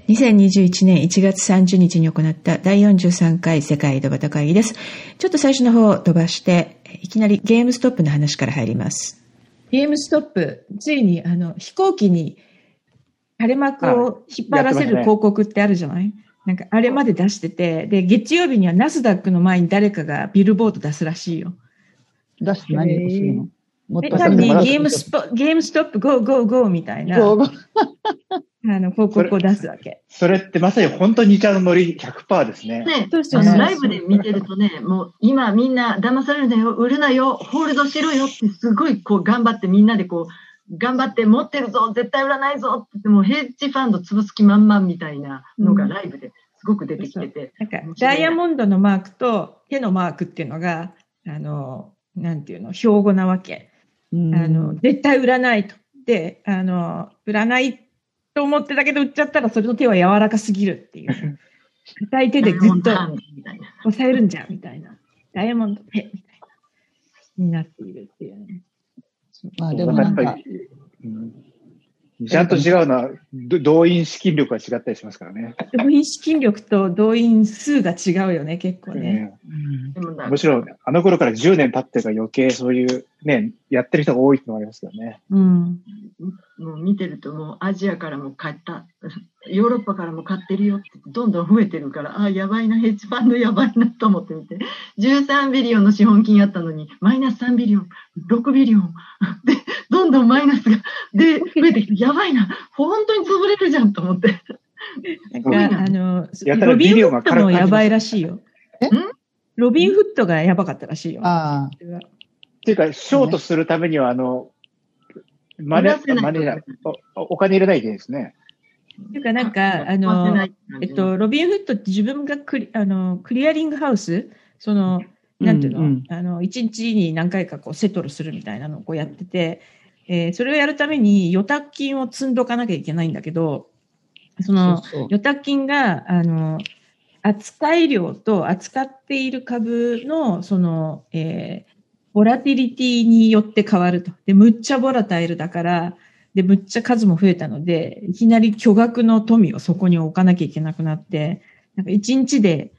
2021年1月30日に行った第43回世界井戸端会議です。ちょっと最初の方を飛ばして、いきなりゲームストップの話から入ります。ゲームストップ、ついに飛行機に垂れ幕を引っ張らせる広告ってあるじゃない？なんかあれまで出してて、で、月曜日にはナスダックの前に誰かがビルボード出すらしいよ。 出して何をするの？ 多分ね、ゲームストップ、ゴーゴーゴーみたいな、広告を出すわけ。 それってまさに本当に似ちゃうノリ 100% ですね。 ね、ライブで見てるとね、もう今みんな騙されるなよ、売るなよ、ホールドしろよってすごいこう頑張ってみんなでこう、頑張って持ってるぞ、絶対売らないぞって言ってもヘッジファンド潰す気満々みたいなのがライブですごく出てきてて。 なんかダイヤモンドのマークと手のマークっていうのが、なんていうの、標語なわけ。絶対売らないと。で、売らないと思ってたけど売っちゃったらそれの手は柔らかすぎるっていう。硬い手でぐっと押さえるんじゃんみたいな。ダイヤモンド手みたいな。になっているっていうね。 まあでもなんか。 ちゃんと違うのは、動員資金力が違ったりしますからね。 動員資金力と動員数が違うよね、結構ね。 もちろん、あの頃から10年経ってるから余計そういうね、やってる人が多いってのがありますけどね。 もう見てるともうアジアからも買った、ヨーロッパからも買ってるよってどんどん増えてるから、やばいな、ヘッジファンドやばいなと思ってみて、13ビリオンの資本金あったのに、マイナス3ビリオン、6ビリオン、で、どんどんマイナスが、で、増えてきて、やばいな、本当に潰れるじゃんと思って。 なんか、ロビンフットもやばいらしいよ。ロビンフットがやばかったらしいよ。 っていうか、ショートするためには、お金入れないでですね。 っていうか、なんか、ロビンフットって自分がクリアリングハウス、なんていうの、一日に何回かこうセトルするみたいなのをこうやってて、それをやるために預託金を積んどかなきゃいけないんだけど、預託金が、扱い量と扱っている株の、ボラティリティによって変わると。で、むっちゃボラタイルだから、で、むっちゃ数も増えたので、いきなり巨額の富をそこに置かなきゃいけなくなって、なんか1日で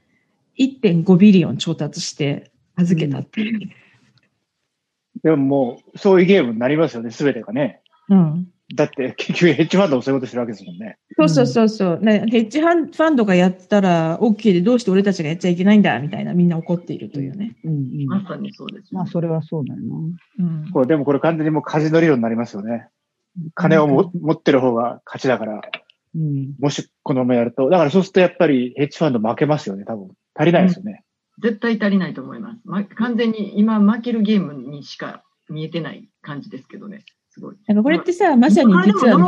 1.5 ビリオン調達して預けたっていう。 でももう、そういうゲームになりますよね、すべてがね。だって、結局ヘッジファンドもそういうことしてるわけですもんね。 そう。ヘッジファンドがやったら OK でどうして俺たちがやっちゃいけないんだみたいなみんな怒っているというね。 まさにそうです。 まあ、それはそうだよな。でもこれ完全にもうカジノ理論になりますよね。金を持ってる方が勝ちだから。もしこのままやると。だからそうするとやっぱりヘッジファンド負けますよね、多分。足りないですよね。 絶対足りないと思います。完全に今負けるゲームにしか見えてない感じですけどね。すごい。 これってさ、まさに実は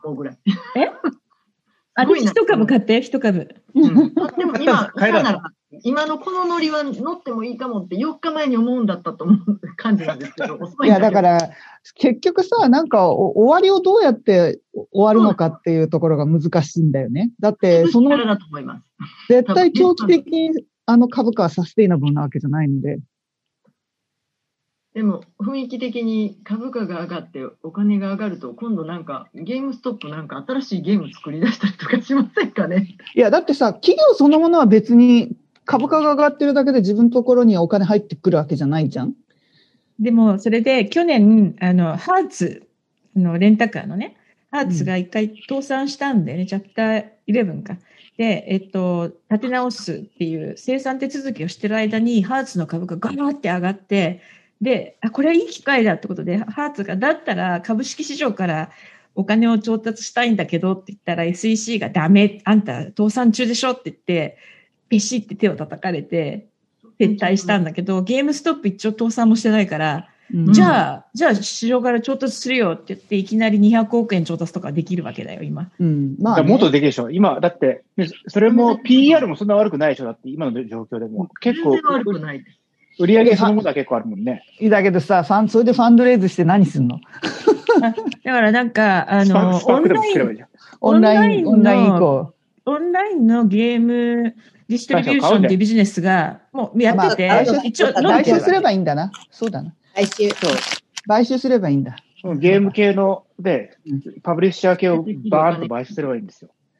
一株買って、一株。 でも今のこのノリは乗ってもいいかもって4日前に思うんだったと思う感じなんですけど。 いや、だから、結局さ、なんか終わりをどうやって終わるのかっていうところが難しいんだよね。だって、絶対長期的に株価はサステイナブルなわけじゃないので。 でも雰囲気的に株価が上がってお金が上がると今度なんかゲームストップなんか新しいゲーム作り出したりとかしませんかね。 いやだってさ企業そのものは別に株価が上がってるだけで自分のところにお金入ってくるわけじゃないじゃん。 でもそれで去年ハーツのレンタカーのねハーツが一回倒産したんでね、チャプター11か。で、立て直すっていう生産手続きをしてる間にハーツの株価がガーって上がってで、これはいい機会だってことで、ハーツが、だったら株式市場からお金を調達したいんだけどって言ったら SEC がダメ、あんた倒産中でしょって言って、ペシって手を叩かれて撤退したんだけど、ゲームストップ一応倒産もしてないから、じゃあ市場から調達するよって言って、いきなり200億円調達とかできるわけだよ、今。 まあ、もっとできるでしょ。今、だって、それも PR もそんな悪くないでしょ。だって今の状況でも。結構。 悪くないです。 売り上げそのものは結構あるもんね。 だけどさ、それでファンドレイズして何すんの？ だからなんか、 オンラインのゲームディストリビューションっていうビジネスがもうやってて、 買収すればいいんだな。そうだな。買収すればいいんだ。 ゲーム系ので、パブリッシャー系をバーンと買収すればいいんですよ。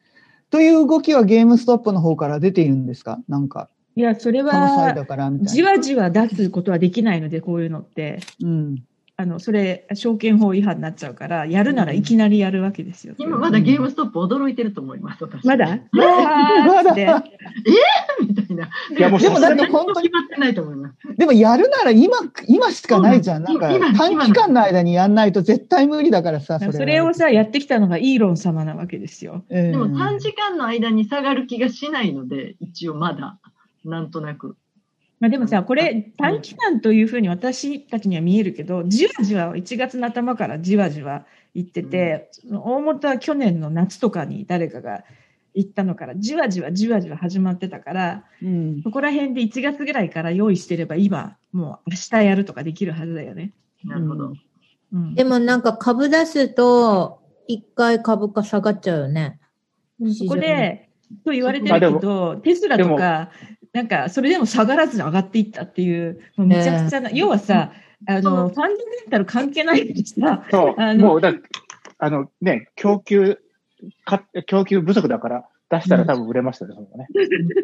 という動きはゲームストップの方から出ているんですか？なんか。 いや、それは、じわじわ出すことはできないので、こういうのって。うん。それ、証券法違反になっちゃうから、やるならいきなりやるわけですよ。 今まだゲームストップ驚いてると思います、私。 まだまだみたいな。 いや、もうでもだって本当に。 決まってないと思います。 でもやるなら今しかないじゃん。なんか短期間の間にやんないと絶対無理だからさ。 それをさ、やってきたのがイーロン様なわけですよ。 でも短時間の間に下がる気がしないので、一応まだ、なんとなく。 まあでもさ、これ短期間というふうに私たちには見えるけど、じわじわ1月の頭からじわじわ行ってて、大元は去年の夏とかに誰かが行ったのから、じわじわ始まってたから、そこら辺で1月ぐらいから用意してれば今、もう明日やるとかできるはずだよね。 なるほど。 でもなんか株出すと、一回株価下がっちゃうよね。 そこで、と言われてるけど、テスラとか、なんか、それでも下がらずに上がっていったっていう、もうめちゃくちゃな、要はさ、ファンダメンタル関係ないでさ、 そう、もうね、供給不足だから出したら多分売れましたね、それはね。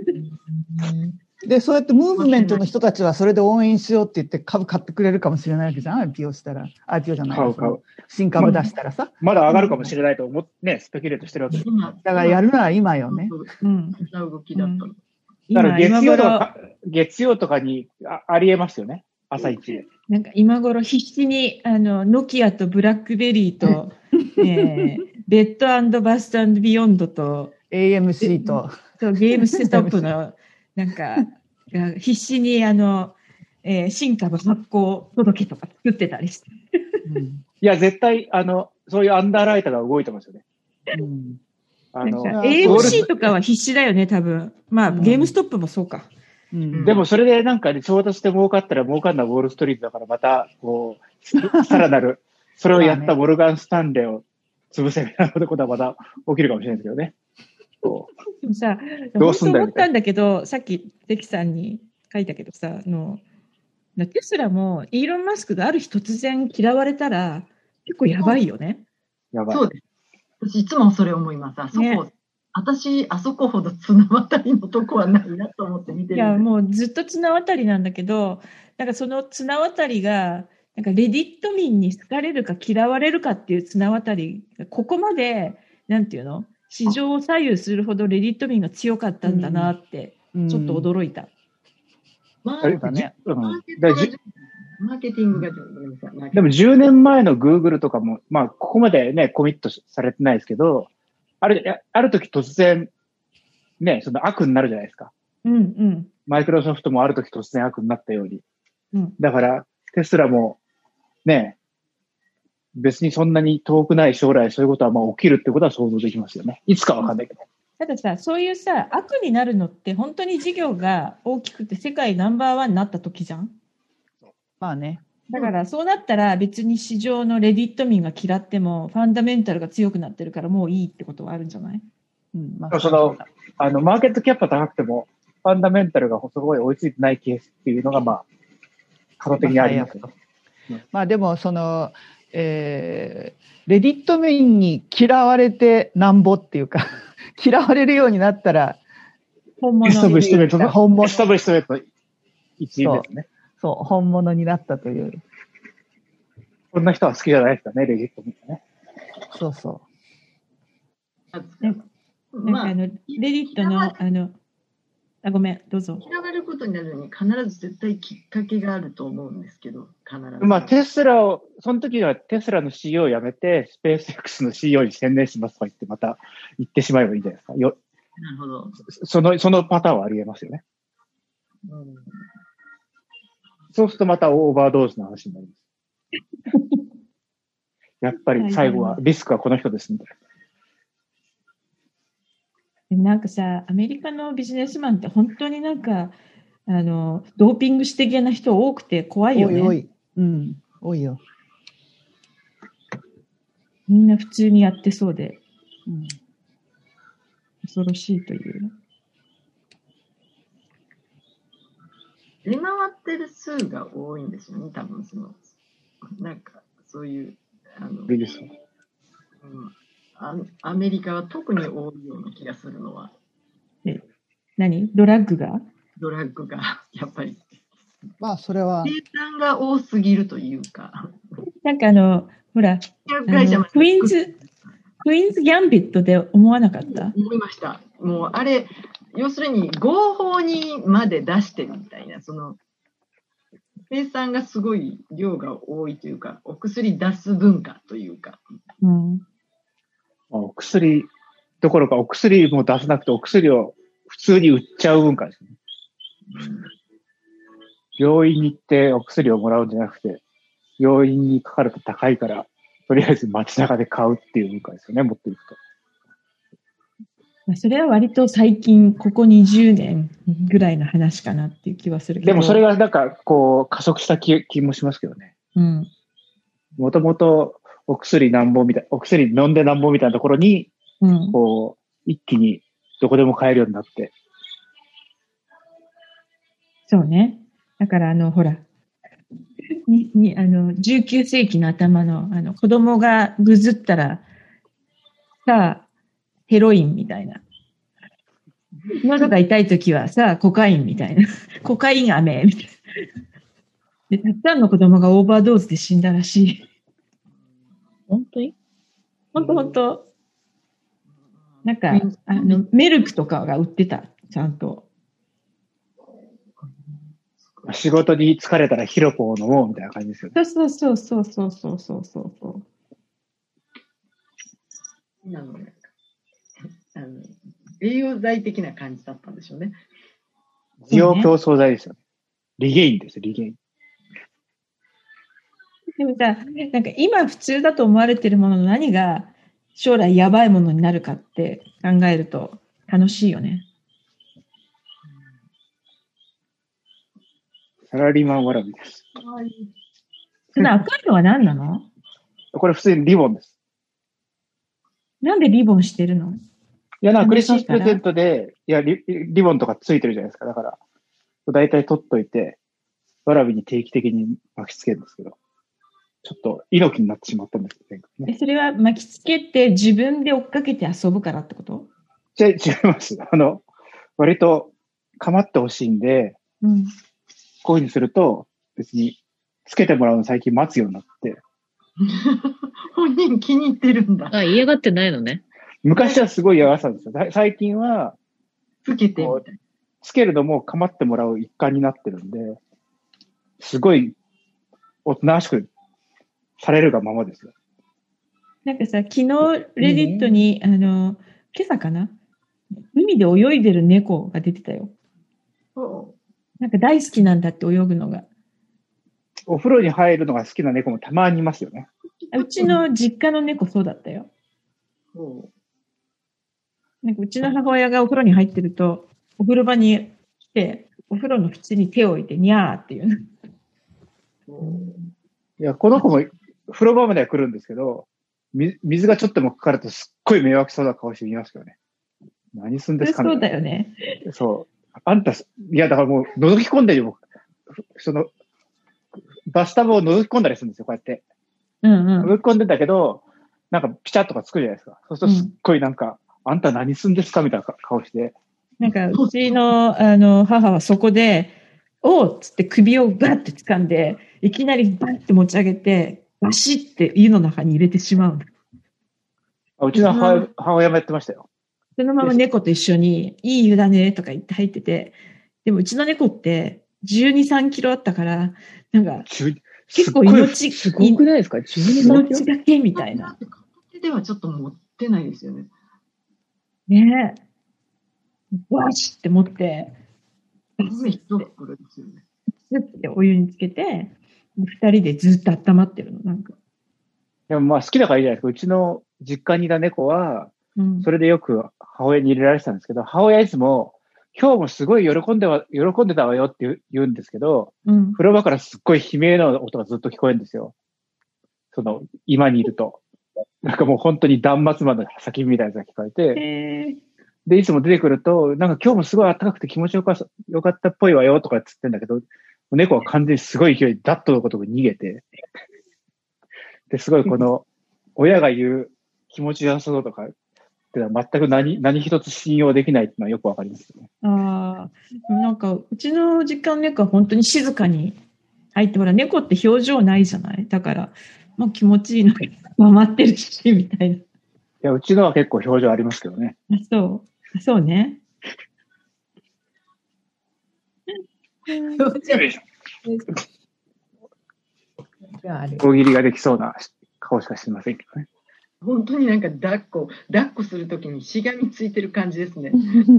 で、そうやってムーブメントの人たちはそれで応援しようって言って株買ってくれるかもしれないわけじゃん、IPO したら。IPO じゃない。 買う。 新株出したらさ。 まだ上がるかもしれないと思ってね、スペキュレートしてるわけです。 だからやるなら今よね。 動きだったの。 だから月曜とかにありえますよね、朝一で。 なんか今頃必死に、ノキアとブラックベリーと、ベッド&バスト&ビヨンドと、 AMC と。 ゲームセットアップの、なんか、必死に新株発行届とか作ってたりして。 いや、絶対、そういうアンダーライターが動いてますよね。 AMC とかは必死だよね、多分。まあ、ゲームストップもそうか。 でもそれでなんかね、調達して儲かったら儲かんないウォールストリートだからまた、こう、さらなる、それをやったモルガン・スタンレーを潰せみたいなことはまた起きるかもしれないですけどね。 でもさ、どうすんだよ。思ったんだけど、さっき関さんに書いたけどさ、テスラもイーロン・マスクがある日突然嫌われたら結構やばいよね。 やばい。 そうです。私いつもそれ思います。私、あそこほど綱渡りのとこはないなと思って見てる。 いや、もうずっと綱渡りなんだけど、なんかその綱渡りが、なんかレディット民に好かれるか嫌われるかっていう綱渡り、ここまで、なんていうの？市場を左右するほどレディット民が強かったんだなって、ちょっと驚いた。 マーケティングがでも10年前の Google とかも、まあ、ここまでね、コミットされてないですけど、ある時突然、ね、その悪になるじゃないですか。マイクロソフトもある時突然悪になったように。だから、テスラも、ね、別にそんなに遠くない将来そういうことはまあ起きるってことは想像できますよね。いつかわかんないけど。 たださ、そういうさ、悪になるのって本当に事業が大きくて世界ナンバーワンになった時じゃん？ まあね。 だからそうなったら別に市場のレディット民が嫌ってもファンダメンタルが強くなってるからもういいってことはあるんじゃない？ マーケットキャップは高くてもファンダメンタルがすごい追いついてないケースっていうのがまあ、可能的にありますけど。 まあでもレディット民に嫌われてなんぼっていうか嫌われるようになったら本物エスタブリッシュメントの一員ですね。 そう、本物になったという。 こんな人は好きじゃないですかね、レディット民ね。 そうそう。 なんかレディットのごめん、どうぞ。 嫌われることになるのに必ず絶対きっかけがあると思うんですけど、必ず。 まあその時はテスラの CEO を辞めて、スペース X の CEO に専念しますとか言って、また言ってしまえばいいんじゃないですか。 なるほど。 そのパターンはありえますよね。そうするとまたオーバードーズの話になります。やっぱり最後はリスクはこの人ですみたいな。 なんかさ、アメリカのビジネスマンって本当になんか、ドーピング指摘な人多くて怖いよね。 多いよ。 みんな普通にやってそうで、恐ろしいという。 出回ってる数が多いんですよね、多分なんか、そういう、 アメリカは特に多いような気がするのは。 何？ドラッグが、 やっぱり。 まあ、それは。 生産が多すぎるというか。 なんかほら、クイーンズ・ギャンビットで思わなかった？ 思いました。もうあれ、要するに合法にまで出してるみたいな、生産がすごい量が多いというか、お薬出す文化というか。 うん、 お薬どころかお薬も出さなくてお薬を普通に売っちゃう文化ですね。病院に行ってお薬をもらうんじゃなくて、病院にかかると高いから、とりあえず街中で買うっていう文化ですよね、持っていくと。 それは割と最近、ここ20年ぐらいの話かなっていう気はするけど。 でもそれがなんかこう加速した気もしますけどね。 うん。 もともとお薬飲んでなんぼみたいなところに、こう、一気にどこでも買えるようになって。 そうね。だからほら、19世紀の頭の、子供がぐずったら、さあ、ヘロインみたいな。喉が痛いときはさあ、コカインみたいな。コカイン飴みたいな。で、たくさんの子供がオーバードーズで死んだらしい。本当に？本当。なんか、メルクとかが売ってた。ちゃんと。 仕事に疲れたらヒロポを飲もうみたいな感じですよね。 そう。 栄養剤的な感じだったんでしょうね。 需要競争剤ですよね。リゲインですよ、リゲイン。 でもさ、なんか今普通だと思われてるものの何が将来やばいものになるかって考えると楽しいよね。 サラリーマンわらびです。 その赤いのは何なの？ これ普通にリボンです。 なんでリボンしてるの？ いや、クリスマスプレゼントで、リボンとかついてるじゃないですか。だから、だいたい取っといて、わらびに定期的に巻きつけるんですけど、ちょっと猪木になってしまったんですね。 それは巻きつけて自分で追っかけて遊ぶからってこと？ 違います。割と構ってほしいんで、こういうふうにすると、別につけてもらうの最近待つようになって。 本人気に入ってるんだ。 嫌がってないのね。 昔はすごい嫌がってたんですよ。最近は、 つけてみたい。 つけるのも構ってもらう一環になってるんで、すごいおとなしくされるがままですよ。 なんかさ、昨日レディットに、今朝かな？海で泳いでる猫が出てたよ。なんか大好きなんだって泳ぐのが。 お風呂に入るのが好きな猫もたまにいますよね。 うちの実家の猫そうだったよ。なんかうちの母親がお風呂に入ってると、お風呂場に来て、お風呂の縁に手を置いて、にゃーっていう。 いや、この子も風呂場までは来るんですけど、水がちょっともかかるとすっごい迷惑そうな顔して見ますけどね。何すんですかね。 そうだよね。 そう。あんた、いや、だからもう覗き込んでるよ。バスタブを覗き込んだりするんですよ、こうやって。覗き込んでたけど、なんかピチャッとかつくじゃないですか。そうするとすっごいなんか、あんた何すんですかみたいな顔して。 なんか、うちの、母はそこで、おーっつって首をガッて掴んで、いきなりバッて持ち上げて、バシッて湯の中に入れてしまう。 うちの母親もやってましたよ。 そのまま猫と一緒に、いい湯だねとか言って入ってて、でもうちの猫って12、3キロあったから、なんか、結構命、 すごくないですか？ 12、3キロ命がけみたいな。 手ではちょっと持ってないですよね。 ねえ。バシって持って、 一袋ですよね。 スッてお湯につけて、二人でずっと温まってるの、なんか。 でもまあ好きだからいいじゃないですか。うちの実家にいた猫は、それでよく母親に入れられてたんですけど、母親いつも、今日もすごい喜んでたわよって言うんですけど、風呂場からすっごい悲鳴の音がずっと聞こえるんですよ。今にいると。なんかもう本当に断末魔の叫びみたいなやつが聞こえて、で、いつも出てくると、なんか今日もすごい暖かくて気持ちよかったっぽいわよとかつってんだけど、猫は完全にすごい勢いでダッとのことが逃げて、で、すごいこの、親が言う気持ちよさそうとか、全く何一つ信用できないっていうのはよくわかりますね。 ああ、なんか、うちの実家の猫は本当に静かに入って、ほら、猫って表情ないじゃない？だから、まあ気持ちいいのが回ってるし、みたいな。いや、うちのは結構表情ありますけどね。 そうね。 大喜利ができそうな顔しかしてませんけどね。 本当になんか抱っこするときにしがみついてる感じですね。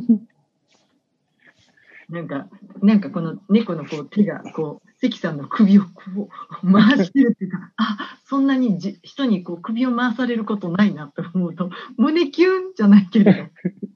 なんかこの猫のこう手がこう関さんの首をこう回してるっていうか、そんなに人にこう首を回されることないなと思うと胸キュンじゃないけれど、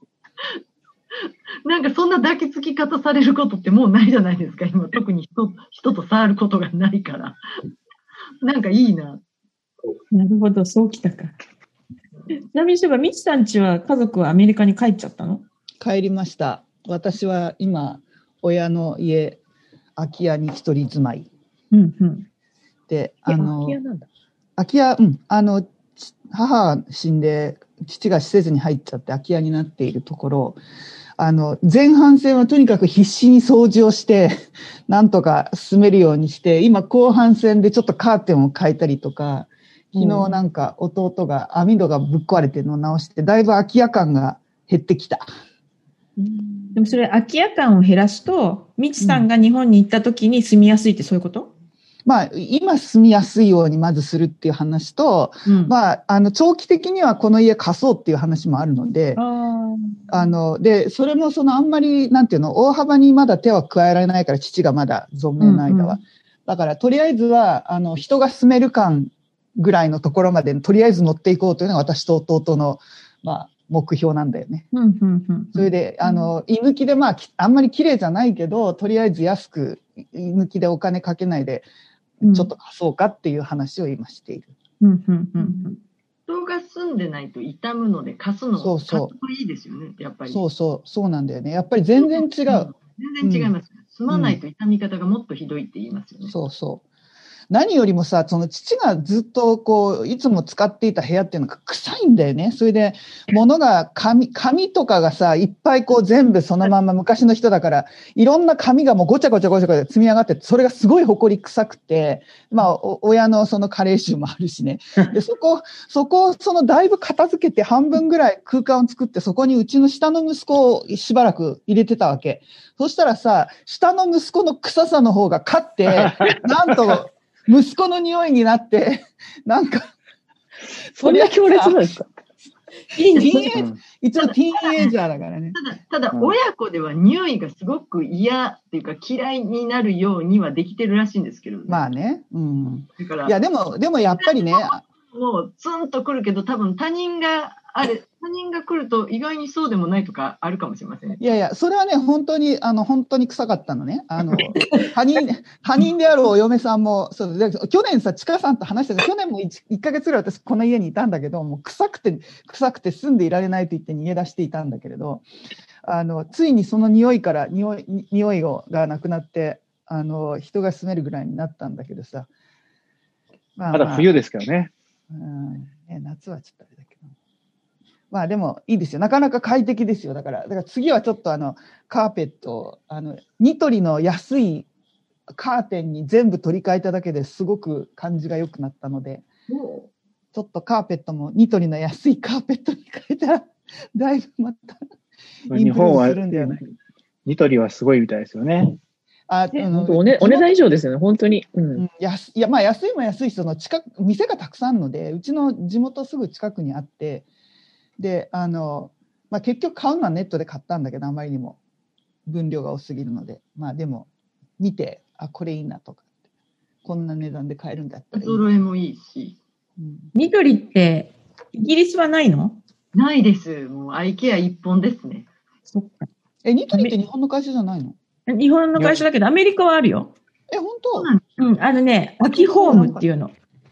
なんかそんな抱きつき方されることってもうないじゃないですか。今特に人と触ることがないから、なんかいいな。 なるほど、そうきたか。ちなみにそういえば、みちさんちは家族はアメリカに帰っちゃったの？ 帰りました。私は今、親の家、空き家に一人住まい。で、 空き家なんだ。 空き家、母が死んで、父が施設に入っちゃって空き家になっているところ、前半戦はとにかく必死に掃除をして、なんとか進めるようにして、今後半戦でちょっとカーテンを変えたりとか、昨日なんか弟が網戸がぶっ壊れてるのを直して、だいぶ空き家感が減ってきた。 でもそれ空き家感を減らすと、みちさんが日本に行った時に住みやすいってそういうこと？ まあ、今住みやすいようにまずするっていう話と、まあ、長期的にはこの家貸そうっていう話もあるので、で、それもあんまり、なんていうの、大幅にまだ手は加えられないから、父がまだ存命の間は。だから、とりあえずは、人が住める感ぐらいのところまで、とりあえず乗っていこうというのが私と弟の、まあ、目標なんだよね。それで、居抜きで、まあ、あんまり綺麗じゃないけど、とりあえず安く、居抜きでお金かけないで、ちょっと貸そうかっていう話を今している。 人が住んでないと傷むので貸すのもいいですよね、やっぱり。 そうなんだよね。やっぱり全然違う。 全然違います。住まないと傷み方がもっとひどいって言いますよね。 何よりもさ、その父がずっとこう、いつも使っていた部屋っていうのが臭いんだよね。それで、物が、紙とかがさ、いっぱいこう全部そのまま昔の人だから、いろんな紙がもうごちゃごちゃ積み上がって、それがすごい埃臭くて、まあ、親のその加齢臭もあるしね。で、そこをだいぶ片付けて半分ぐらい空間を作って、そこにうちの下の息子をしばらく入れてたわけ。そしたらさ、下の息子の臭さの方が勝って、なんと、息子の匂いになって、なんか、 そんな強烈なんですか？ 一応ティーンエイジャーだからね。 ただ、親子では匂いがすごく嫌っていうか嫌いになるようにはできてるらしいんですけどね。 まあね。だからいや、でもやっぱりね。 もうツンとくるけど、多分他人が来ると意外にそうでもないとかあるかもしれませんね。 いや、それはね、本当に臭かったのね。他人であるお嫁さんも、去年さ、ちかさんと話してた、去年も1ヶ月ぐらい私この家にいたんだけど、もう臭くて住んでいられないと言って逃げ出していたんだけれど、ついにその匂いがなくなって、人が住めるぐらいになったんだけどさ。 まだ冬ですけどね。 夏はちょっとあれだけど。まあでもいいですよ。なかなか快適ですよ。だから次はちょっとカーペット、ニトリの安いカーテンに全部取り替えただけですごく感じが良くなったので、ちょっとカーペットもニトリの安いカーペットに変えたら、だいぶまた日本はニトリはすごいみたいですよね。 お値段以上ですよね、本当に。 まあ安いも安いし、店がたくさんあるので、うちの地元すぐ近くにあって、で、まあ結局買うのはネットで買ったんだけど、あまりにも分量が多すぎるので、まあでも見て、これいいなとか、こんな値段で買えるんだったらいい。 お揃いもいいし。 ニトリってイギリスはないの？ ないです。もうアイケア一本ですね。 そっか。 ニトリって日本の会社じゃないの？ 日本の会社だけど、アメリカはあるよ。 本当？ 秋ホームっていうの。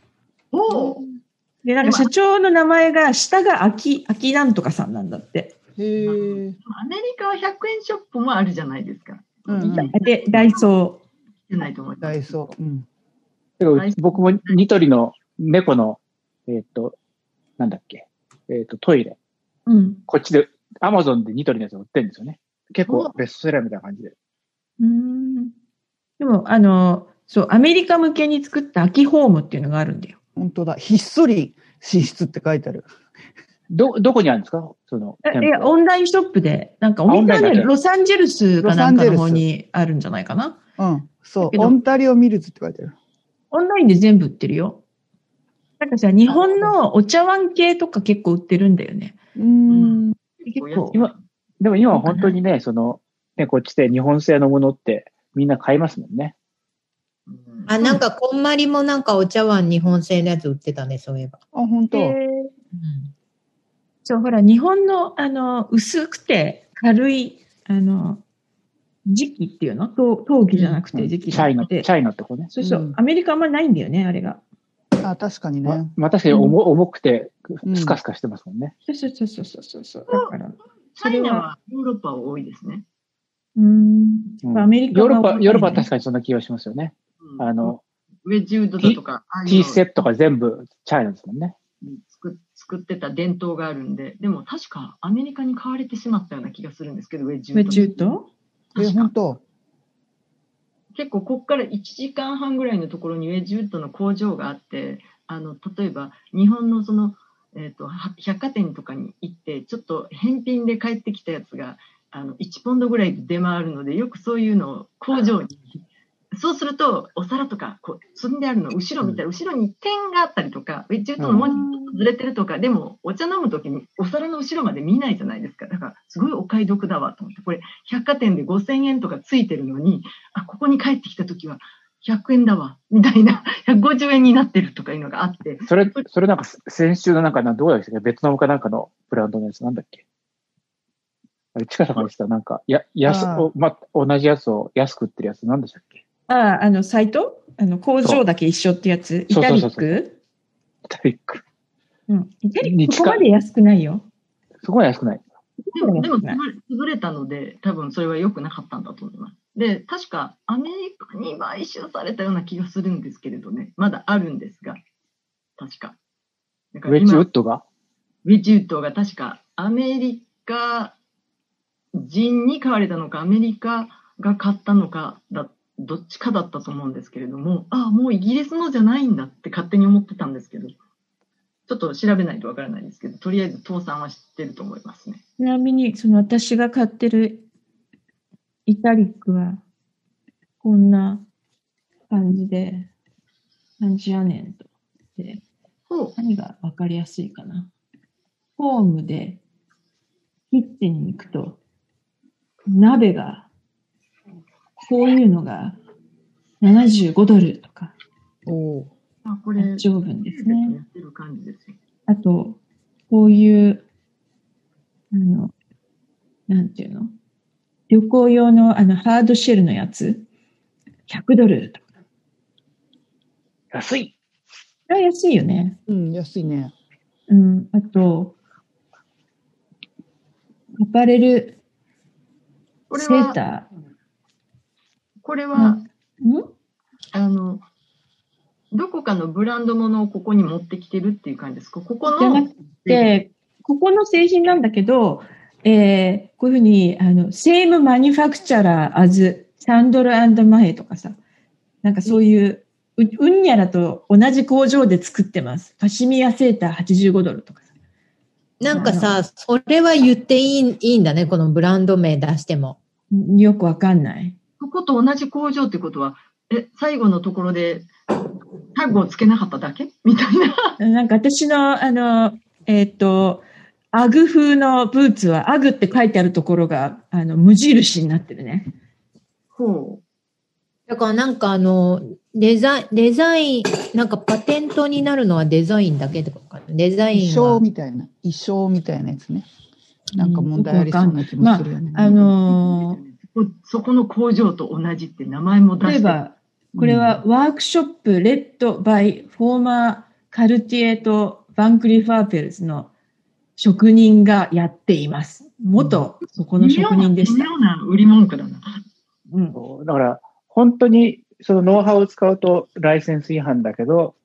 で、なんか社長の名前が、下が秋なんとかさんなんだって。 アメリカは100円ショップもあるじゃないですか。 で、ダイソー。ないと思います。 ダイソー。 僕もニトリの猫の、なんだっけ。 トイレ。 うん。 こっちで、アマゾンでニトリのやつ売ってるんですよね。結構ベストセラーみたいな感じで。 でも、そう、アメリカ向けに作った秋ホームっていうのがあるんだよ。 本当だ。ひっそり寝室って書いてある。 どこにあるんですか？ いや、オンラインショップで、なんかお店はね、ロサンゼルスかなんかの方にあるんじゃないかな。 うん。そう。オンタリオミルズって書いてある。 オンラインで全部売ってるよ。なんかさ、日本のお茶碗系とか結構売ってるんだよね。 結構。でも今は本当にね、こっちで日本製のものってみんな買いますもんね。 なんか、こんまりもなんかお茶碗日本製のやつ売ってたね、そういえば。 本当。 そう、ほら、日本の、薄くて軽い、磁器っていうの？陶器じゃなくて磁器じゃなくて。 チャイナってこね。 そうそう。アメリカあんまないんだよね、あれが。 確かにね。 確かに重くて、スカスカしてますもんね。 そう。だから。 チャイナはヨーロッパは多いですね。 アメリカヨーロッパは確かにそんな気がしますよね。 ウェッジウッドだとか、 ティーセットが全部チャイナですもんね。 作ってた伝統があるんで、でも確かアメリカに買われてしまったような気がするんですけど、ウェッジウッド。 本当。 結構ここから1時間半ぐらいのところにウェッジウッドの工場があって、例えば日本の百貨店とかに行って、ちょっと返品で帰ってきたやつが、1ポンドぐらいで出回るので、よくそういうのを工場に、そうすると、お皿とか、こう、積んであるの、後ろ見たら、後ろに点があったりとか、ウェッジウッドの文字ずれてるとか、でも、お茶飲むときに、お皿の後ろまで見ないじゃないですか。だから、すごいお買い得だわ、と思って。これ、百貨店で5000円とかついてるのに、ここに帰ってきたときは、100円だわ、みたいな、150円になってるとかいうのがあって。 それなんか、先週のなんか、どうやらベトナムかなんかのブランドのやつなんだっけ？あれ、近さが言ってた、なんか、同じやつを安く売ってるやつ、なんでしたっけ？ サイト？工場だけ一緒ってやつ？イタリック？ イタリック。 イタリックそこまで安くないよ。 そこまで安くない。 でも潰れたので、多分それは良くなかったんだと思います。で、確かアメリカに買収されたような気がするんですけれどね、まだあるんですが、確か。 ウェッジウッドが確かアメリカ人に買われたのか、アメリカが買ったのかどっちかだったと思うんですけれども、もうイギリスのじゃないんだって勝手に思ってたんですけど、ちょっと調べないとわからないんですけど、とりあえず倒産は知ってると思いますね。 ちなみに、私が買ってるイタリックは、こんな感じで、何時やねんと。で、何がわかりやすいかな。ホームで、キッチンに行くと、鍋が、こういうのが75ドルとか。 これ、 8丁分ですね。 やってる感じですよ。 あと、こういう、なんていうの？旅行用のハードシェルのやつ、100ドルとか。 安い。 安いよね。 安いね。 あと、アパレル、セーター。 これは、どこかのブランドものをここに持ってきてるっていう感じですか？ここの。 じゃなくて、ここの製品なんだけど、こういうふうに、same manufacturer as サンドル&マヘとかさ、なんかそういう、うんにゃらと同じ工場で作ってます。カシミヤセーター85ドルとかさ。 なんかさ、それは言っていいんだね、このブランド名出しても。 よくわかんない。 ここと同じ工場ってことは、最後のところでタグをつけなかっただけみたいな。 なんか私の、アグ風のブーツは、アグって書いてあるところが、無印になってるね。 ほう。 だからなんかデザイン、なんかパテントになるのはデザインだけとか、デザインは。 衣装みたいなやつね。なんか問題ありそうな気もするよね。 そこの工場と同じって名前も出して。例えば、 これはワークショップレッドバイフォーマーカルティエとバンクリー・ファーペルズの職人がやっています。元、そこの職人でした。 微妙な売り文句だな。 だから、本当にそのノウハウを使うとライセンス違反だけど、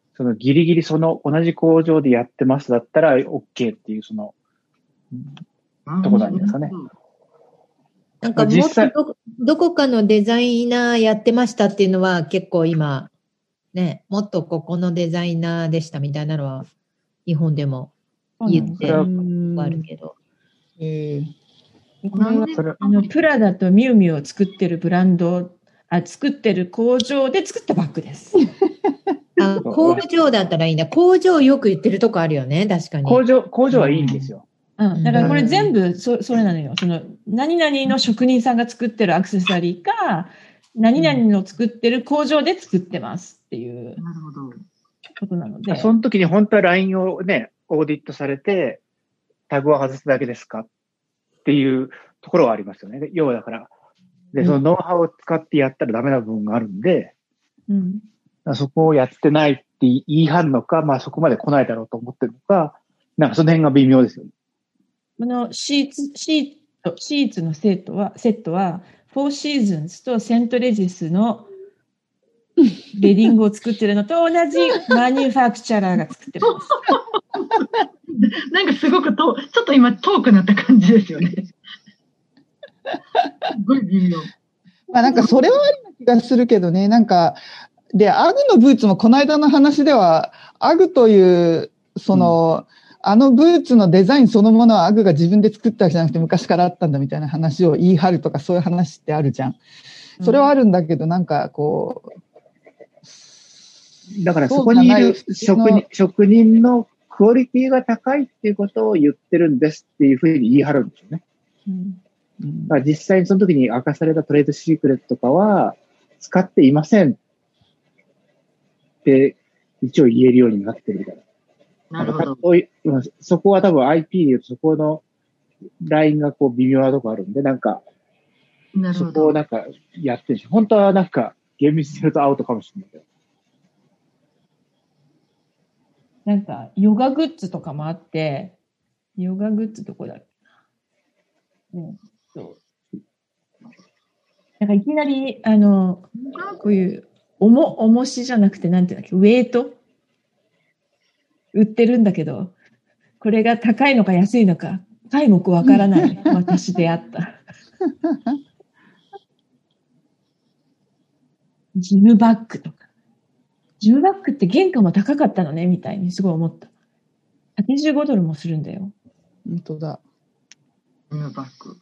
そのギリギリその同じ工場でやってますだったら OK っていうその、とこなんですかね。 なんかもっとどこかのデザイナーやってましたっていうのは結構今、ね、もっとここのデザイナーでしたみたいなのは日本でも言ってあるけど。 これはプラダとミュウミュウを作ってるブランド、作ってる工場で作ったバッグです。 工場だったらいいんだ。工場よく言ってるとこあるよね、確かに。 工場はいいんですよ。 だからこれ全部それなのよ。その、何々の職人さんが作ってるアクセサリーか、何々の作ってる工場で作ってますっていうことなので。 その時に本当はラインをね、オーディットされて、タグを外すだけですかっていうところはありますよね。要はだから。で、そのノウハウを使ってやったらダメな部分があるんで、そこをやってないって言い張るのか、まあそこまで来ないだろうと思ってるのか、なんかその辺が微妙ですよね。 このシーツのセットは、フォーシーズンズとセントレジスのベディングを作ってるのと同じマニュファクチャラーが作ってます。 なんかすごくちょっと今遠くなった感じですよね。すごい微妙。 まあなんかそれはありな気がするけどね、なんか、で、アグのブーツもこの間の話では、アグという、その、あのブーツのデザインそのものはアグが自分で作ったわけじゃなくて昔からあったんだみたいな話を言い張るとかそういう話ってあるじゃん。それはあるんだけど、なんかこう。だからそこにいる職人のクオリティが高いっていうことを言ってるんですっていうふうに言い張るんですよね。だから実際にその時に明かされたトレードシークレットとかは使っていませんって一応言えるようになってるから。 なるほど。 そこは多分 IP で言うとそこのラインがこう微妙なとこあるんで、なんか、そこをなんかやってるし、本当はなんか厳密にするとアウトかもしれないけど。 なんか、ヨガグッズとかもあって、ヨガグッズどこだっけ？なんかいきなり、こういう、重しじゃなくて、なんていうんだっけ、ウェイト売ってるんだけど、これが高いのか安いのか、皆目わからない私であった。ジムバッグとか。ジムバッグって原価も高かったのね、みたいにすごい思った。85ドルもするんだよ。 本当だ。 ジムバッグ。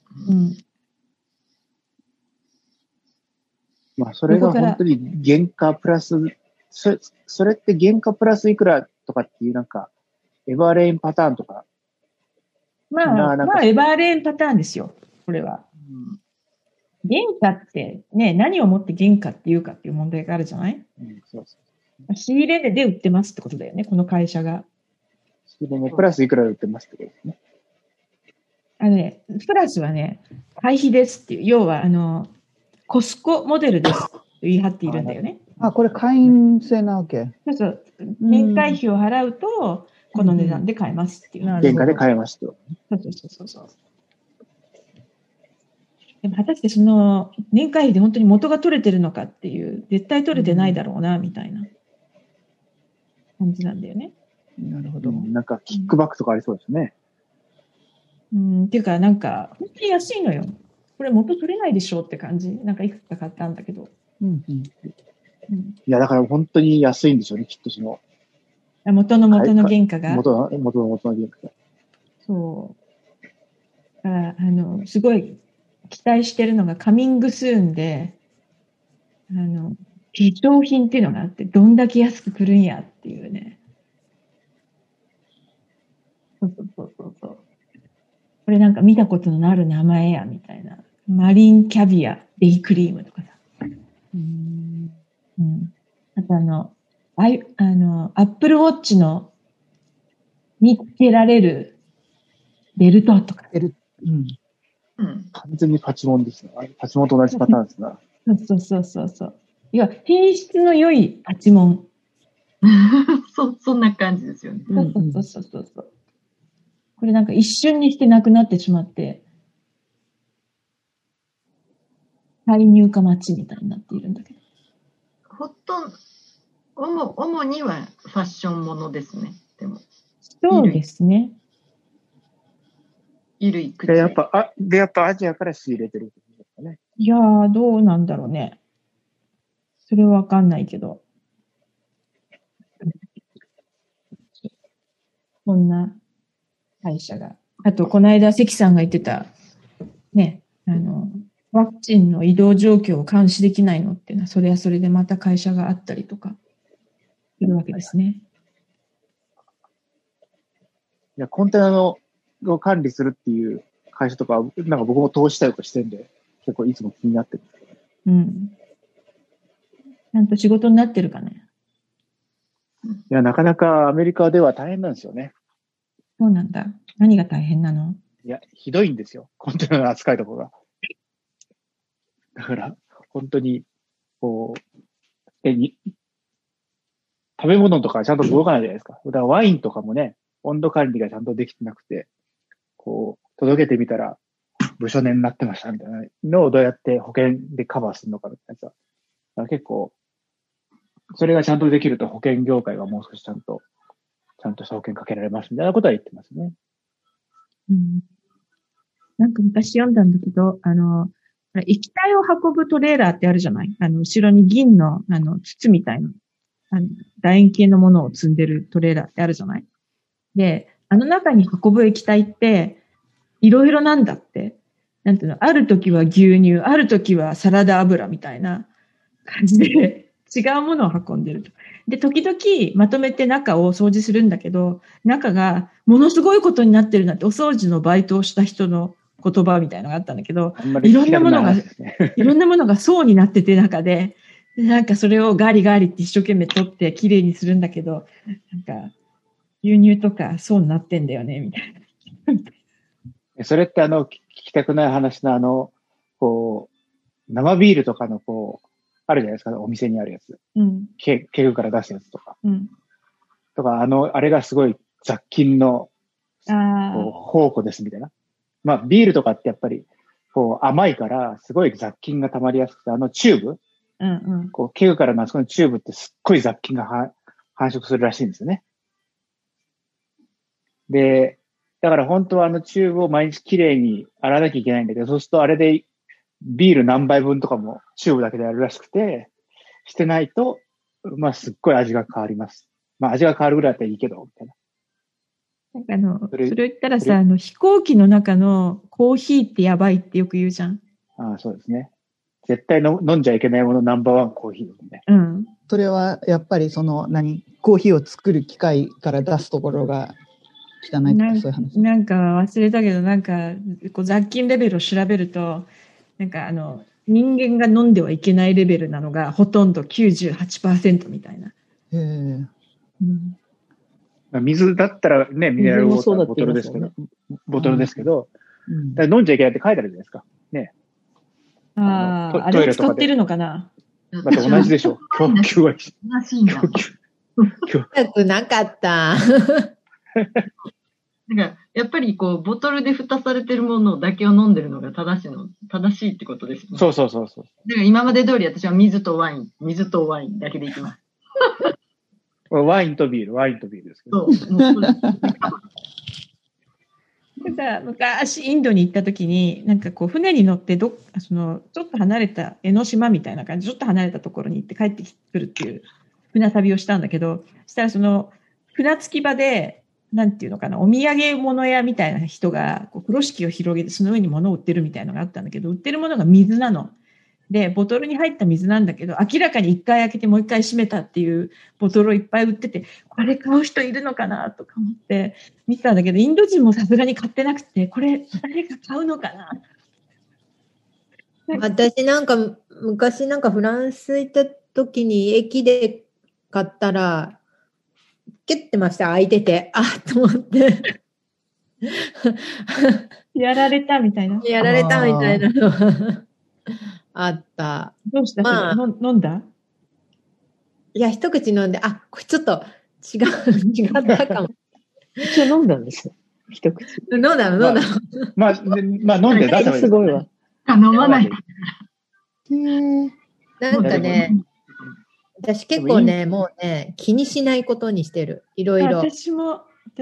まあ、それが本当に原価プラス、それって原価プラスいくらとかっていうなんか、エバーレーンパターンとか。 まあ、エバーレーンパターンですよ、これは。原価ってね、何をもって原価っていうかっていう問題があるじゃない？仕入れ値で売ってますってことだよね、この会社が。 仕入れ値プラスいくらで売ってますってことですね。 プラスはね、会費ですっていう、要はコスコモデルですと言い張っているんだよね。 これ会員制なわけ？ そう。年会費を払うと、この値段で買えますっていう。 原価で買えますと。 そう。でも果たしてその年会費で本当に元が取れてるのかっていう、絶対取れてないだろうな、みたいな感じなんだよね。 なるほど。 なんかキックバックとかありそうですね。 っていうか、なんか、本当に安いのよ。これ元取れないでしょって感じ。なんかいくつか買ったんだけど。 いや、だから本当に安いんでしょうね、きっとその。 元の原価が。 元の原価が。 そう。だから、すごい期待してるのがカミングスーンで、化粧品っていうのがあって、どんだけ安く来るんやっていうね。そう。これなんか見たことのある名前や、みたいな。マリンキャビア、デイクリームとかさ。あとアップルウォッチのにつけられるベルトとか。 完全にパチモンですね。パチモンと同じパターンですな。 そう。いや、品質の良いパチモン。 そんな感じですよね。 そう。これなんか一瞬にしてなくなってしまって、再入荷待ちみたいになっているんだけど。 主にはファッションものですね。でも。 そうですね。 衣類、靴。 で、やっぱアジアから仕入れてるんですかね。 いやー、どうなんだろうね。それはわかんないけど。こんな会社が。あと、この間、関さんが言ってた、ね、ワクチンの移動状況を監視できないのっていうのは、それはそれでまた会社があったりとか、いるわけですね。 いや、コンテナを管理するっていう会社とか、なんか僕も投資したりとかしてるんで、結構いつも気になってる。 うん。ちゃんと仕事になってるかね。 いや、なかなかアメリカでは大変なんですよね。 そうなんだ。何が大変なの？ いや、ひどいんですよ。コンテナの扱いとかが。だから、本当に、こう、食べ物とかちゃんと動かないじゃないですか。だからワインとかもね、温度管理がちゃんとできてなくて、こう、届けてみたら、部署年になってましたみたいなのをどうやって保険でカバーするのかみたいなさ。だから結構、それがちゃんとできると保険業界がもう少しちゃんとした保険かけられますみたいなことは言ってますね。 うん。なんか昔読んだんだけど、液体を運ぶトレーラーってあるじゃない？後ろに銀の、筒みたいな、楕円形のものを積んでるトレーラーってあるじゃない？で、中に運ぶ液体って、いろいろなんだって。なんていうの、ある時は牛乳、ある時はサラダ油みたいな感じで、違うものを運んでると。で、時々まとめて中を掃除するんだけど、中がものすごいことになってるなって、お掃除のバイトをした人の言葉みたいなのがあったんだけど、いろんなものが層になってて中で、なんかそれをガリガリって一生懸命取ってきれいにするんだけど、なんか牛乳とか層になってんだよね、みたいな。それって聞きたくない話のこう、生ビールとかのあるじゃないですか、お店にあるやつ。 うん。 ケグから出すやつとか。 うん。 とか、あれがすごい雑菌の、宝庫ですみたいな。まあ、ビールとかってやっぱり、甘いから、すごい雑菌が溜まりやすくて、チューブ、 うんうん、 ケグからのあそこのチューブってすっごい雑菌が繁殖するらしいんですよね。で、だから本当はチューブを毎日きれいに洗わなきゃいけないんだけど、そうするとあれでビール何杯分とかもチューブだけでやるらしくて、してないと、まあすっごい味が変わります。まあ味が変わるぐらいだったらいいけど、みたいな。 なんかそれ言ったらさ、飛行機の中のコーヒーってやばいってよく言うじゃん。 ああ、そうですね。絶対飲んじゃいけないものナンバーワンコーヒーですね。 うん。 それはやっぱりコーヒーを作る機械から出すところが汚いとかそういう話。 なんか忘れたけど、なんか雑菌レベルを調べると、なんか人間が飲んではいけないレベルなのがほとんど 98% みたいな。 へえ。 うん水だったらね、ミネラルウォーターボトルですけど、だから飲んじゃいけないって書いてあるじゃないですか。ね。 あれを使ってるのかな？ だって同じでしょ。供給は一緒。 なかった。 やっぱりボトルで蓋されてるものだけを飲んでるのが正しいってことですね。 そう。だから今まで通り私は水とワインだけでいきます。 ワインとビールですけど。 昔インドに行った時に、なんか船に乗ってちょっと離れた江ノ島みたいな感じ、ちょっと離れたところに行って帰ってくるっていう船旅をしたんだけど、そしたら船着き場で、なんていうのかな、お土産物屋みたいな人が風呂敷を広げてその上に物を売ってるみたいなのがあったんだけど、売ってるものが水なの。で、ボトルに入った水なんだけど、明らかに一回開けてもう一回閉めたっていうボトルをいっぱい売ってて、これ買う人いるのかなとか思って見てたんだけど、インド人もさすがに買ってなくて、これ誰が買うのかな。 私昔フランス行った時に駅で買ったら、蹴ってました、開いてて。と思って。 やられたみたいな。 やられたみたいなのはあった。 どうした、飲んだ？ いや、一口飲んで、これちょっと違ったかも。 一応飲んだんですよ。一口。 飲んだの。 まあ、飲んで出せばいい。 すごいわ。 飲まない。 なんかね、 私結構ね、もうね、気にしないことにしてる。いろいろ。 私も。うん。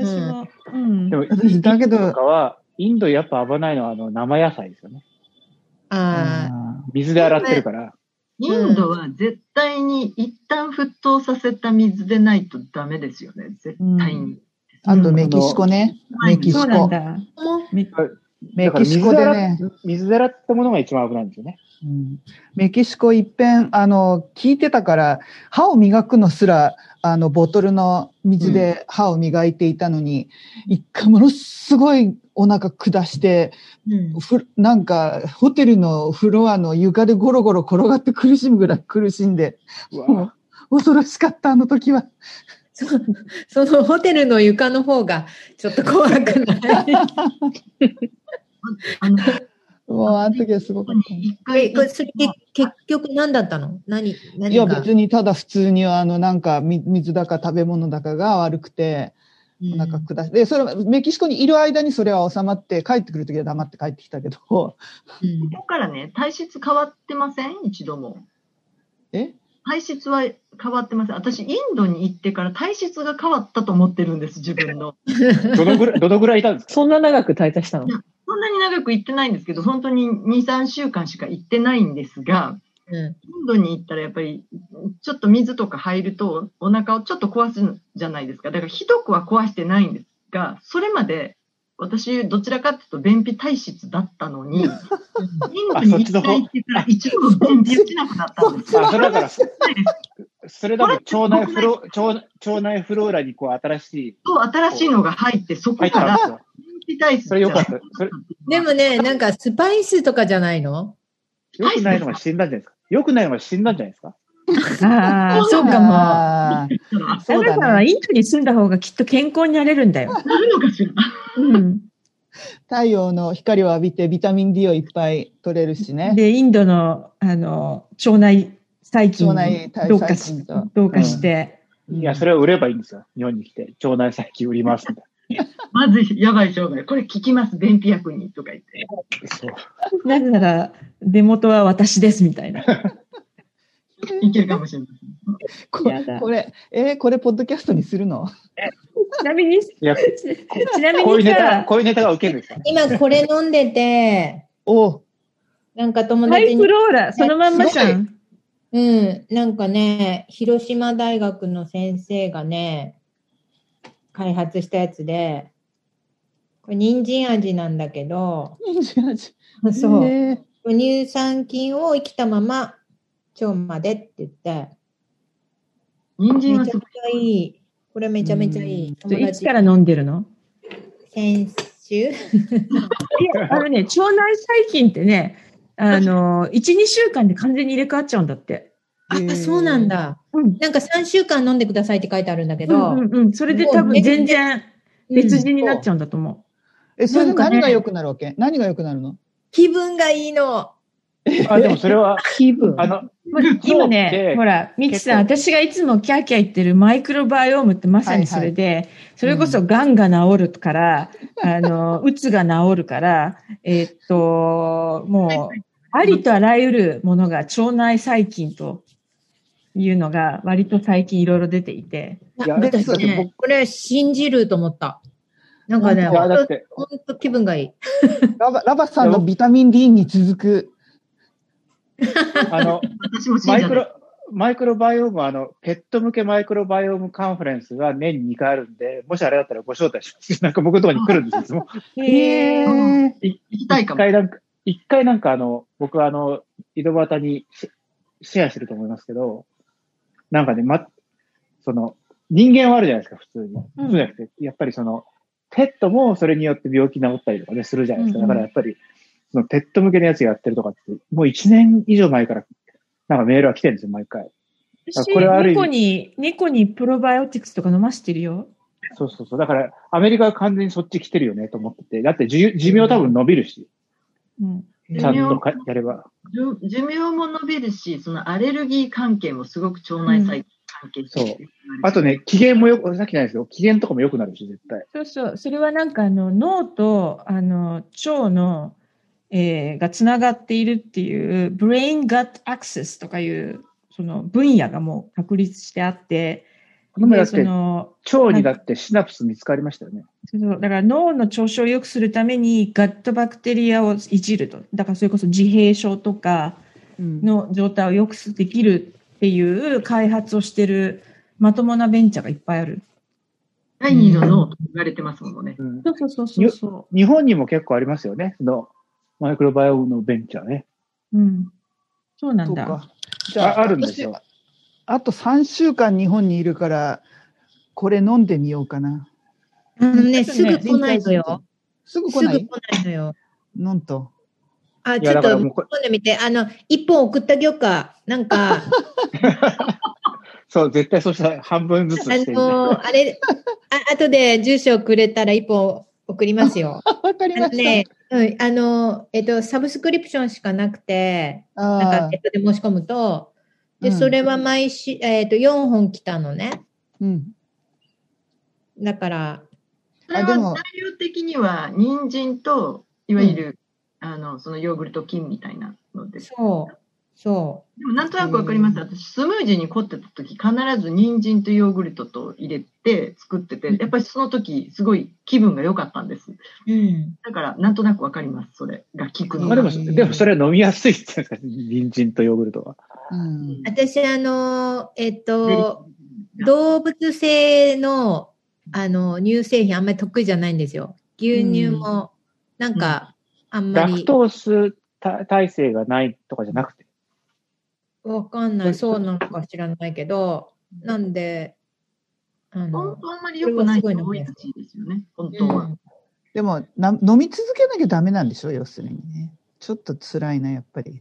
でも、だけど、とかは、インドやっぱ危ないのは生野菜ですよね。水で洗ってるから。 インドは絶対に一旦沸騰させた水でないとダメですよね。絶対に。 あとメキシコね。メキシコ。 そうなんだ。 メキシコでね。 水で洗ったものが一番危ないんですよね。 メキシコ一遍、聞いてたから、歯を磨くのすら、ボトルの水で歯を磨いていたのに、一回ものすごいお腹下して、なんか、ホテルのフロアの床でゴロゴロ転がって苦しむぐらい苦しんで、もう恐ろしかった、あの時は。 そのホテルの床の方がちょっと怖くないもうあの時はすごかった。 それ結局何だったの？何いや別にただ普通になんか水だか食べ物だかが悪くて、お腹下して、それメキシコにいる間にそれは収まって帰ってくる時は黙って帰ってきたけど。ここからね、体質変わってません？一度も。体質は変わってません。私、インドに行ってから体質が変わったと思ってるんです、自分の。 どのぐらいいたんですか？ そんな長く滞在したの？ そんなに長く行ってないんですけど、本当に2、3週間しか行ってないんですが、インドに行ったらやっぱり、ちょっと水とか入るとお腹をちょっと壊すじゃないですか。だからひどくは壊してないんですが、それまで私、どちらかというと便秘体質だったのに、インドに1回行ってから一度も便秘落ちなくなったんですよ。 それだから、それだから腸内フローラにこう新しいのが入って、そこから便秘体質。 それよかった。 でもね、なんかスパイスとかじゃないの？ よくないのが死んだんじゃないですか。よくないのが死んだんじゃないですか。 ああ、そうかも。そうだからインドに住んだ方がきっと健康になれるんだよ。 なるのかしら。 太陽の光を浴びてビタミン D をいっぱい取れるしね。 で、インドの、腸内細菌をどうかして。 いや、それを売ればいいんですよ。日本に来て。腸内細菌売りますみたいな。 まず、やばい商売。これ聞きます。便秘薬に。とか言って。 なぜなら、出元は私ですみたいな。 いけるかもしれません。これ、ポッドキャストにするの？ ちなみにこういうネタが受けるんですか？ 今これ飲んでて、なんか友達に。 ハイフローラ、そのまんまじゃん。 なんかね、広島大学の先生がね、開発したやつで、これ人参味なんだけど、 人参味。 そう。乳酸菌を生きたまま腸までって言って、 人参はめちゃめちゃいい。これめちゃめちゃいい。 いつから飲んでるの？ 先週腸内細菌ってね、1、2週間で完全に入れ替わっちゃうんだって。 そうなんだ。なんか3週間飲んでくださいって書いてあるんだけど。 それで多分全然別人になっちゃうんだと思う。それで何が良くなるわけ？何が良くなるの？ 気分がいいの。 でもそれは、 気分。 今ね、ほら、ミキさん、私がいつもキャーキャー言ってるマイクロバイオームってまさにそれで、それこそ癌が治るから、うつが治るから、もう、ありとあらゆるものが腸内細菌というのが割と最近いろいろ出ていて。 私ね、これ信じると思った。なんかね、ほんと気分がいい。 ラバさんのビタミン D に続く。 マイクロバイオームはペット向けマイクロバイオームカンファレンスが年に2回あるんで、もしあれだったらご招待します。なんか僕のところに来るんですよ。 行きたいかも。 一回なんか僕は井戸端にシェアしてると思いますけど、なんかね、人間はあるじゃないですか、普通に。そうじゃなくて、やっぱりペットもそれによって病気治ったりとかね、するじゃないですか。だからやっぱり、ペット向けのやつやってるとかって、もう1年以上前から、なんかメールは来てるんですよ、毎回。 これは猫にプロバイオティクスとか飲ませてるよ。 そう。だから、アメリカは完全にそっち来てるよね、と思ってて。だって、寿命多分伸びるし。ちゃんとやれば。 寿命も伸びるし、アレルギー関係もすごく腸内細菌関係そう。あとね、機嫌もさっきないですけど、機嫌とかも良くなるし、絶対。 そう。それはなんか脳と、腸がつながっているっていう、ブレインガットアクセスとかいうその分野がもう確立してあって、 だって腸にだってシナプス見つかりましたよね。 だから脳の調子を良くするためにガットバクテリアをいじると。だからそれこそ自閉症とかの状態を良くできるっていう開発をしてるまともなベンチャーがいっぱいある。 第二の脳と言われてますもんね。 そう。 日本にも結構ありますよね。そのマイクロバイオームのベンチャーね。 そうなんだ。 じゃあ、 あるんですよ。 あと3週間日本にいるから、これ飲んでみようかな。 すぐ来ないのよ。 すぐ来ないのよ。 なんと。 ちょっと飲んでみて。1本送ってあげようか。なんか。 そう、絶対そうしたら半分ずつしてる、ね。 後で住所くれたら1本送りますよ。 わかりました。 サブスクリプションしかなくて、なんかネットで申し込むと、で、それは毎週、4本来たのね。だから。 それは材料的には、人参と、いわゆる、そのヨーグルト菌みたいなので。 そう。 でもなんとなくわかります。私、スムージーに凝ってた時、必ず人参とヨーグルトと入れて作ってて、やっぱりその時、すごい気分が良かったんです。だから、なんとなくわかります。それが効くのが。 でもそれは飲みやすいって言うんですか、人参とヨーグルトは。 私、動物性の、乳製品あんまり得意じゃないんですよ。牛乳も、なんか、あんまり。 ラクトース耐性がないとかじゃなくて。 わかんない。そうなのか知らないけど、なんで、 本当あんまり良くない人多いらしいですよね、本当は。 でも飲み続けなきゃダメなんでしょ、要するにね。ちょっと辛いな、やっぱり。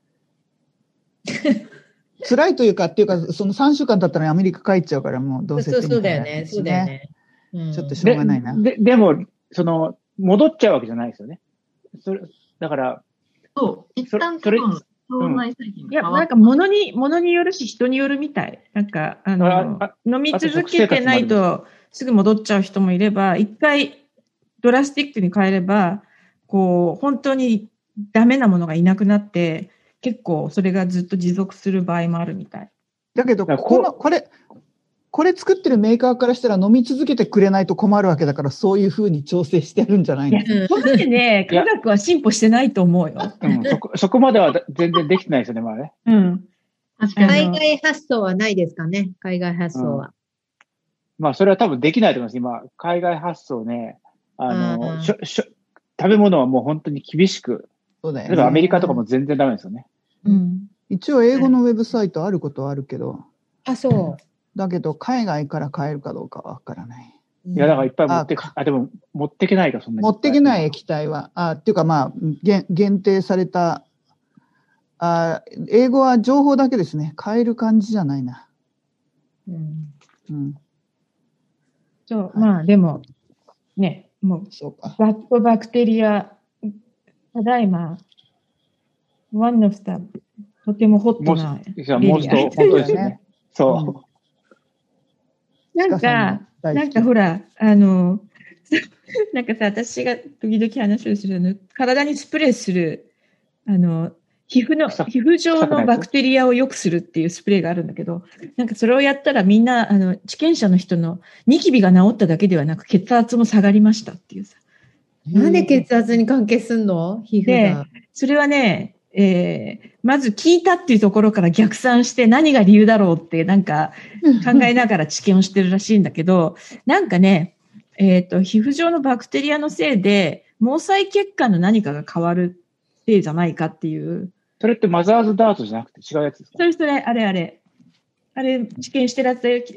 辛いというか、その3週間経ったらアメリカ帰っちゃうから、もうどうせ。 そうだよね。そうだよね。 ちょっとしょうがないな。 でも、戻っちゃうわけじゃないですよね。だから、 一旦それ、 いや、なんか物によるし、人によるみたい。なんか、飲み続けてないとすぐ戻っちゃう人もいれば、一回ドラスティックに変えれば、本当にダメなものがいなくなって、結構それがずっと持続する場合もあるみたい。 だけど、これ作ってるメーカーからしたら飲み続けてくれないと困るわけだから、そういうふうに調整してるんじゃないの？ そこまでね、科学は進歩してないと思うよ。 そこまでは全然できてないですよね、まあね。 確かに。海外発送はないですかね、海外発送は。 まあ、それは多分できないと思います。今、海外発送ね、食べ物はもう本当に厳しく。そうだよね。例えばアメリカとかも全然ダメですよね。 一応英語のウェブサイトあることはあるけど。 そう。 だけど、海外から買えるかどうかはわからない。 いや、だからいっぱいでも持ってけないか、そんなに。 持ってけない液体は、っていうかまあ、限定された、英語は情報だけですね。買える感じじゃないな。 そう、まあでも、ね、もう、ガットバクテリア、ただいま、one of the、とてもホットなエリア。 本当ですね。そう。 なんかほら、なんかさ、私が時々話をする体にスプレーする、皮膚上のバクテリアを良くするっていうスプレーがあるんだけど、なんかそれをやったらみんな、治験者の人のニキビが治っただけではなく血圧も下がりましたっていうさ。 なんで血圧に関係すんの？皮膚が。 それはね、まず聞いたっていうところから逆算して何が理由だろうってなんか考えながら治験をしてるらしいんだけど、なんかね、皮膚上のバクテリアのせいで毛細血管の何かが変わるせいじゃないかっていう。 それってマザーズダートじゃなくて違うやつですか？ それ、あれ、治験してらっしゃる、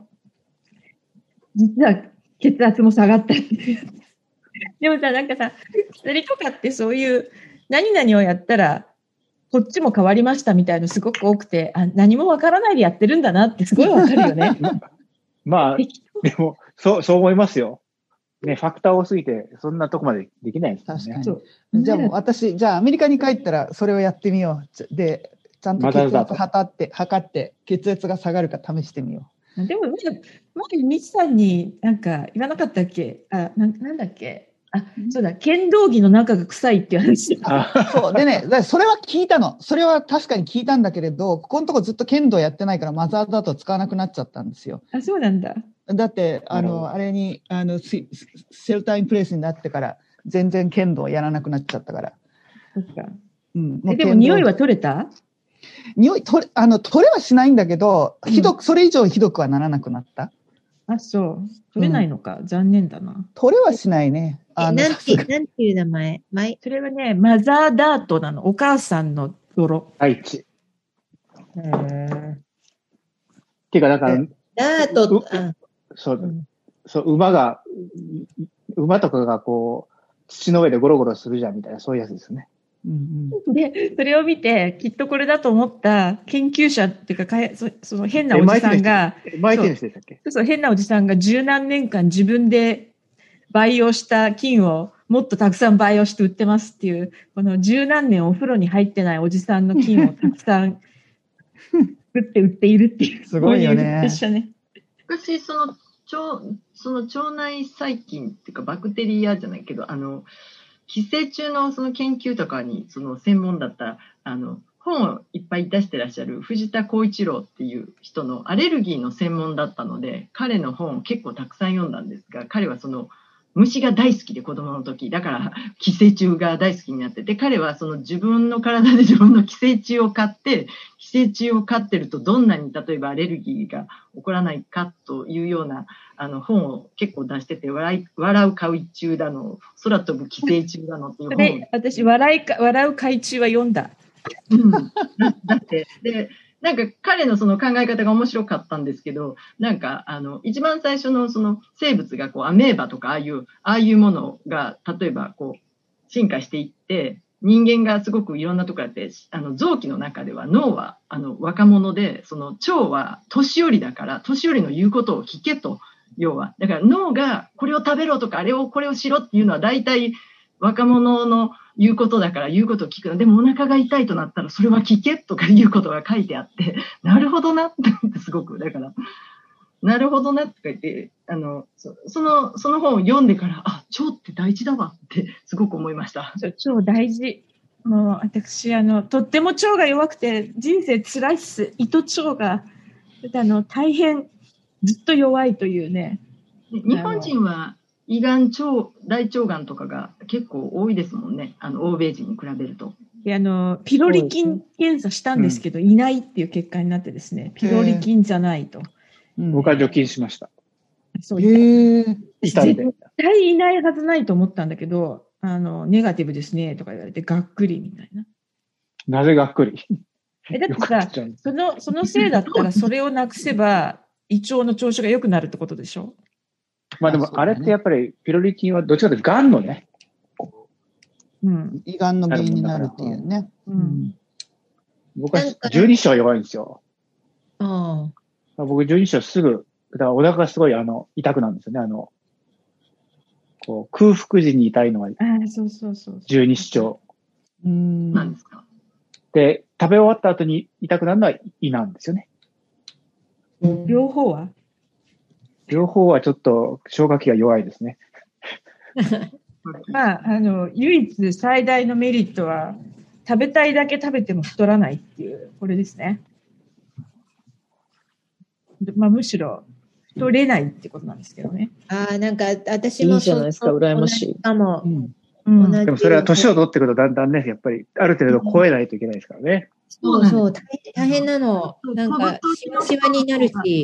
実は血圧も下がったっていうやつ。でもさ、なんかさ、薬とかってそういう何々をやったら、こっちも変わりましたみたいのすごく多くて、何もわからないでやってるんだなってすごいわかるよね。 まあ、でも、そう思いますよ。ね、ファクター多すぎて、そんなとこまでできないですね。 確かに。じゃあもうじゃあアメリカに帰ったらそれをやってみよう。で、ちゃんと血圧測って血圧が下がるか試してみよう。でも、まだミチさんになんか言わなかったっけ？なんだっけ？ あ、そうだ、剣道着の中が臭いっていう話。 そう。でね、それは聞いたの。それは確かに聞いたんだけれど、ここのとこずっと剣道やってないからマザーダート使わなくなっちゃったんですよ。 あ、そうなんだ。 だって、あれに、セルターインプレイスになってから、全然剣道やらなくなっちゃったから。 そっか。 うん。 でも匂いは取れた？ 匂い、取れはしないんだけど、それ以上ひどくはならなくなった。 あ、そう。取れないのか。残念だな。 取れはしないね。 なんていう名前？ それはね、マザーダートなの。お母さんの泥。 愛知。っていうか、だから、 ダート、 そう、馬とかがこう、土の上でゴロゴロするじゃんみたいな、そういうやつですね。 で、それを見て、きっとこれだと思った研究者っていうか、その変なおじさんが、そう、変なおじさんが十何年間自分で培養した菌をもっとたくさん培養して売ってますっていう、この十何年お風呂に入ってないおじさんの菌をたくさん作って売っているっていう。 すごいよね。 私、その腸内細菌っていうかバクテリアじゃないけど、寄生虫のその研究とかにその専門だった本をいっぱい出してらっしゃる藤田浩一郎っていう人のアレルギーの専門だったので、彼の本を結構たくさん読んだんですが、彼はその虫が大好きで子供の時、だから寄生虫が大好きになってて、彼はその自分の体で自分の寄生虫を飼って、寄生虫を飼ってるとどんなに例えばアレルギーが起こらないかというような本を結構出してて、笑う海虫だの、空飛ぶ寄生虫だのっていう本を。 私、笑う海虫は読んだ。 だって、で、なんか彼のその考え方が面白かったんですけど、なんか一番最初のその生物がこうアメーバとかああいうものが例えばこう進化していって、人間がすごくいろんなところやって、臓器の中では脳は若者で、その腸は年寄りだから、年寄りの言うことを聞けと、要は。だから脳がこれを食べろとか、これをしろっていうのは大体若者の言うことだから言うことを聞くの。でもお腹が痛いとなったらそれは聞けとかいうことが書いてあって、なるほどなってすごく、だから、なるほどなって言って、その本を読んでから、あ、腸って大事だわってすごく思いました。 腸大事。もう私、とっても腸が弱くて人生辛いっす。胃と腸が、大変ずっと弱いというね。 日本人は胃がん、大腸がんとかが結構多いですもんね。欧米人に比べると。 ピロリ菌検査したんですけど、いないっていう結果になってですね、ピロリ菌じゃないと。 僕は除菌しました。 そう絶対いないはずないと思ったんだけど、ネガティブですねとか言われて、がっくりみたいな。 なぜがっくり？ だってさ、そのせいだったらそれをなくせば、胃腸の調子が良くなるってことでしょ？ まあでも、あれってやっぱり、ピロリ菌はどっちかというと、がんのね。 胃がんの原因になるっていうね。 僕は十二指腸弱いんですよ。僕十二指腸すぐ、だからお腹がすごい痛くなるんですよね。こう空腹時に痛いのは、十二指腸。 なんですか？ で、食べ終わった後に痛くなるのは胃なんですよね。 両方はちょっと消化器が弱いですね。 まあ、唯一最大のメリットは、食べたいだけ食べても太らないっていう、これですね。まあ、むしろ、太れないってことなんですけどね。 なんか、私もいいじゃないですか、羨ましい。 でもそれは年を取ってくるとだんだんね、やっぱり、ある程度超えないといけないですからね。 そう、大変なの。なんか、しわしわになるし。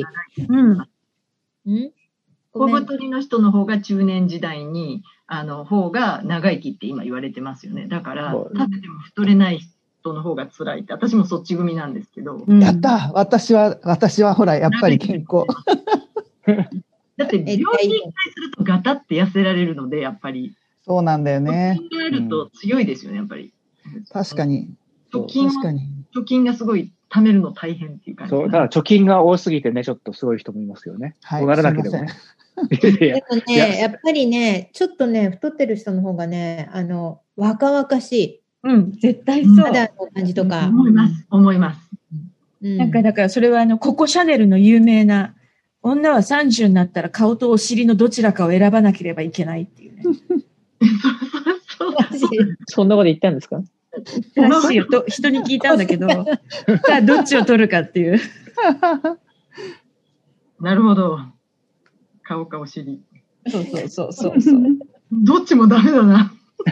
小太りの人の方が中年時代に、方が長生きって今言われてますよね。だから、食べても太れない人の方が辛いって、私もそっち組なんですけど。 やった私はほら、やっぱり健康。 だって、病気に対するとガタって痩せられるので、やっぱり。 そうなんだよね。 貯金があると強いですよね、やっぱり。 確かに。 貯金がすごい貯めるの大変っていう感じ。 そう、だから貯金が多すぎてね、ちょっとすごい人もいますよね。はい。そうならなければね。 でもね、やっぱりね、ちょっとね、太ってる人の方がね、若々しい。 絶対そう。 肌の感じとか。 思います。 だからそれはココシャネルの有名な、女は30になったら顔とお尻のどちらかを選ばなければいけないっていうね。 そんなこと言ったんですか？ らしいよと人に聞いたんだけど、さあどっちを取るかっていう。 なるほど。顔かお尻。 そう。 どっちもダメだな。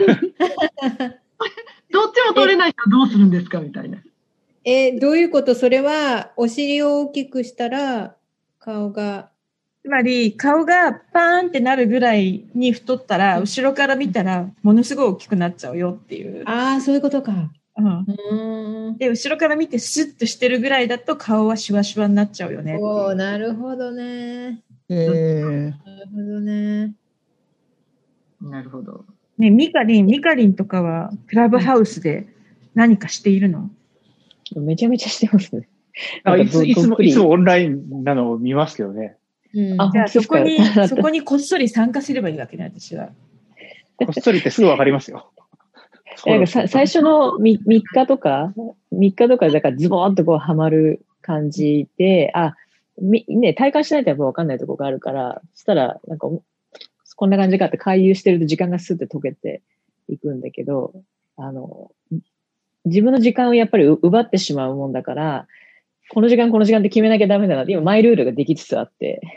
どっちも取れない人はどうするんですかみたいな。 どういうこと？それは、お尻を大きくしたら、顔が。 つまり、顔がパーンってなるぐらいに太ったら、後ろから見たら、ものすごい大きくなっちゃうよっていう。 ああ、そういうことか。で、後ろから見てスッとしてるぐらいだと、顔はシュワシュワになっちゃうよね。 おー、なるほどね。 なるほどね。 なるほど。 ね、ミカリンとかは、クラブハウスで何かしているの？ めちゃめちゃしてますね。 いつもオンラインなのを見ますけどね。 じゃあそこにこっそり参加すればいいわけね、私は。 こっそりってすぐわかりますよ。 なんか最初の3日とか、だからズボーンとこうハマる感じで、ね、体感しないとやっぱわかんないところがあるから、そしたら、なんか、こんな感じかって回遊してると時間がスッて溶けていくんだけど、自分の時間をやっぱり奪ってしまうもんだから、この時間って決めなきゃダメだなって、今マイルールができつつあって。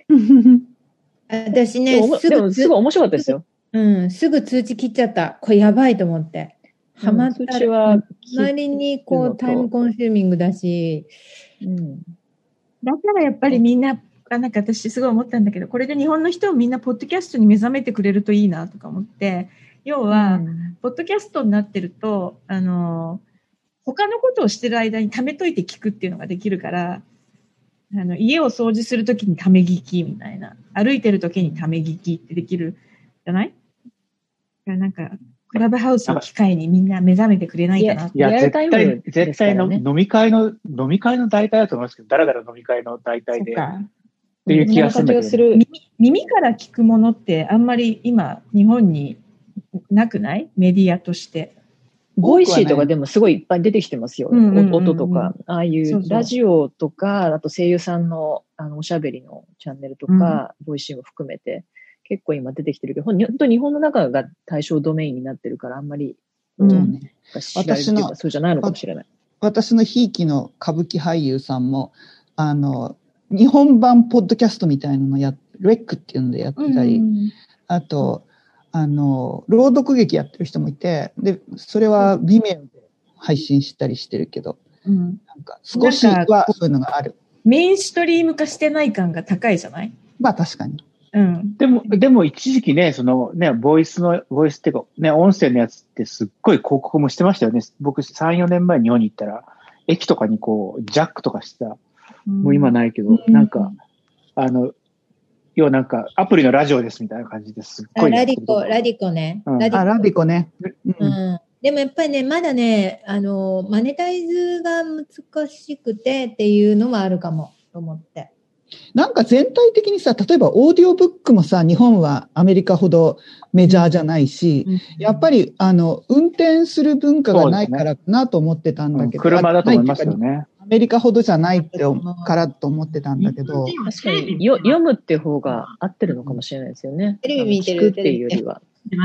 私ね、 でもすごい面白かったですよ。 すぐ通知切っちゃった。これやばいと思って。ハマったら、あまりにこうタイムコンシューミングだし。 だからやっぱりみんな、なんか私すごい思ったんだけど、これで日本の人もみんなポッドキャストに目覚めてくれるといいなとか思って、要は、ポッドキャストになってると、他のことをしてる間に貯めといて聞くっていうのができるから、家を掃除するときにため聞きみたいな、歩いてるときにため聞きってできるじゃない？なんか、クラブハウスの機会にみんな目覚めてくれないかなって。 いや、絶対の飲み会の代替だと思いますけど、だらだら飲み会の代替で。っていう気がするんだけど。 耳から聞くものってあんまり今、日本になくない？メディアとして。 ボイシーとかでもすごいいっぱい出てきてますよ。音とか、ああいうラジオとか、あと声優さんのおしゃべりのチャンネルとか、ボイシーも含めて、結構今出てきてるけど、本当日本の中が対象ドメインになってるから、あんまり、知られるっていうか、そうじゃないのかもしれない。 私のひいきの歌舞伎俳優さんも、日本版ポッドキャストみたいなのレックっていうのでやってたり、あと、朗読劇やってる人もいて、で、それは Vimeo で配信したりしてるけど、なんか少しはそういうのがある。 メインストリーム化してない感が高いじゃない？ まあ確かに。 でも一時期ね、ボイスっていうか、ね、音声のやつってすっごい広告もしてましたよね。僕3、4年前日本に行ったら、駅とかにこう、ジャックとかしてた。もう今ないけど、なんか、要はなんか、アプリのラジオですみたいな感じですっごい。 ラディコね。 ラディコね。 でもやっぱりね、まだね、マネタイズが難しくてっていうのはあるかもと思って。 なんか全体的にさ、例えばオーディオブックもさ、日本はアメリカほどメジャーじゃないし、やっぱり、運転する文化がないからなと思ってたんだけど。 車だと思いますよね。 アメリカほどじゃないからと思ってたんだけど。 確かに、読むっていう方が合ってるのかもしれないですよね。 テレビ見てる。 聞くっていうよりは。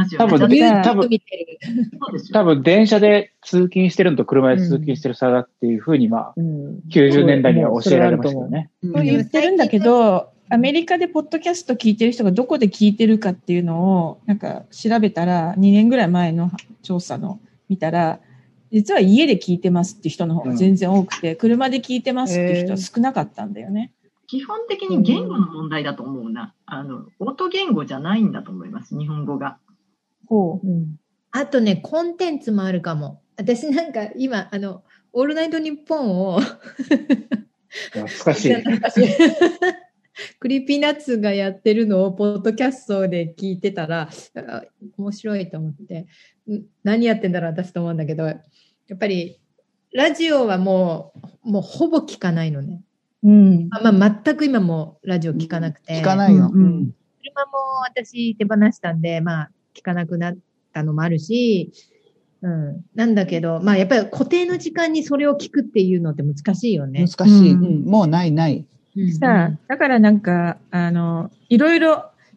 多分電車で通勤してるのと車で通勤してる差だっていうふうに、90年代には教えられましたよね。 そう言ってるんだけど、アメリカでポッドキャスト聞いてる人がどこで聞いてるかっていうのを、なんか調べたら、2年ぐらい前の調査の見たら、実は家で聞いてますっていう人の方が全然多くて、車で聞いてますっていう人は少なかったんだよね。 基本的に言語の問題だと思うな。音言語じゃないんだと思います、日本語が。 あとね、コンテンツもあるかも。私なんか今、オールナイトニッポンを懐かしい。 クリーピーナッツがやってるのをポッドキャストで聞いてたら、面白いと思って、何やってんだろう私と思うんだけど、やっぱりラジオはもうほぼ聞かないのね。全く今もラジオ聞かなくて。 聞かないよ。 車も私手放したんで、聞かなくなったのもあるし、なんだけど、やっぱり固定の時間にそれを聞くっていうのって難しいよね。 難しい。もうない。 だからなんか、いろいろ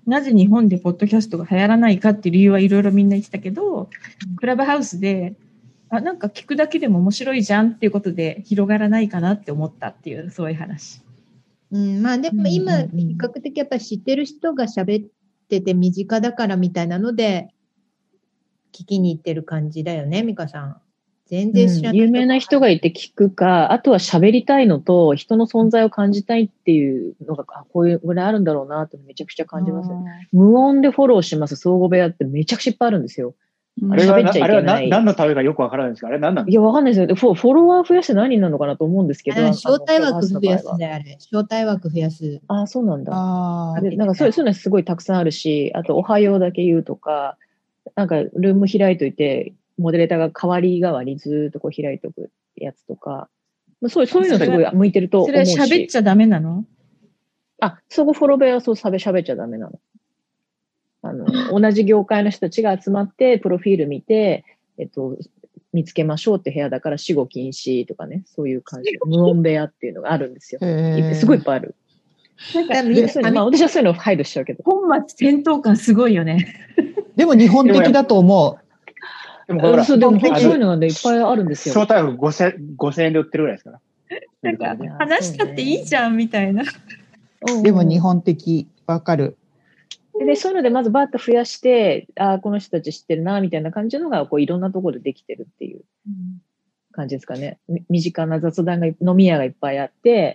なぜ日本でポッドキャストが流行らないかっていう理由はいろいろみんな言ってたけど、クラブハウスで、なんか聞くだけでも面白いじゃんっていうことで広がらないかなって思ったっていう、そういう話。 まあでも今、比較的やっぱり知ってる人が喋ってて身近だからみたいなので、聞きに行ってる感じだよね、美香さん。全然知らない、 有名な人がいて聞くか、あとは喋りたいのと、人の存在を感じたいっていうのが、こういうぐらいあるんだろうなってめちゃくちゃ感じますね。無音でフォローします相互部屋ってめちゃくちゃいっぱいあるんですよ。 あれは何のためかよくわからないんですか？あれ何なんですか？ いや、わかんないですよ。フォロワー増やして何になるのかなと思うんですけど。 招待枠増やすんだよ、あれ。招待枠増やす。 そうなんだ。なんかそういうのすごいたくさんあるし、あと、おはようだけ言うとか、なんか、ルーム開いといて、モデレーターが代わりずーっとこう開いとくやつとか、そういうのすごい向いてると思うし。 それ喋っちゃダメなの？ 相互フォロー部屋は喋っちゃダメなの。同じ業界の人たちが集まって、プロフィール見て、見つけましょうって部屋だから死後禁止とかね、そういう感じ。無音部屋っていうのがあるんですよ。すごいいっぱいある。私はそういうのを配慮しちゃうけど。 本末転倒感すごいよね。 でも日本的だと思う。 でもそういうのがね、いっぱいあるんですよ。 招待枠5000円で売ってるぐらいですから。 なんか、話したっていいじゃんみたいな。 でも日本的、わかる。 で、そういうのでまずバーッと増やして、この人たち知ってるな、みたいな感じのが、こういろんなところでできてるっていう感じですかね。身近な雑談が、飲み屋がいっぱいあって、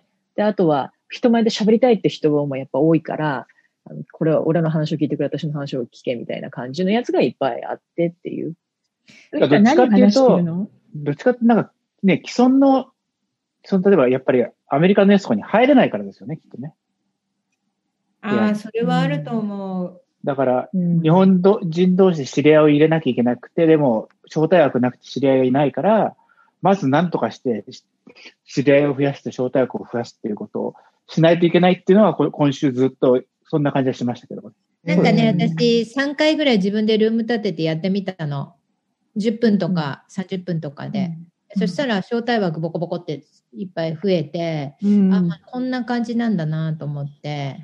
で、あとは人前で喋りたいって人もやっぱ多いから、これは俺の話を聞いてくれ、私の話を聞けみたいな感じのやつがいっぱいあってっていう。 どっちかっていうと、なんかね、既存の、例えばやっぱりアメリカのやつとかに入れないからですよね、きっとね。 それはあると思う。 だから、日本人同士で知り合いを入れなきゃいけなくて、でも、招待枠なくて知り合いがいないから、まず何とかして、知り合いを増やして招待枠を増やすっていうことをしないといけないっていうのは、今週ずっとそんな感じがしましたけど。 なんかね、私3回ぐらい自分でルーム立ててやってみたの。10分とか30分とかで。そしたら招待枠ボコボコっていっぱい増えて、こんな感じなんだなと思って。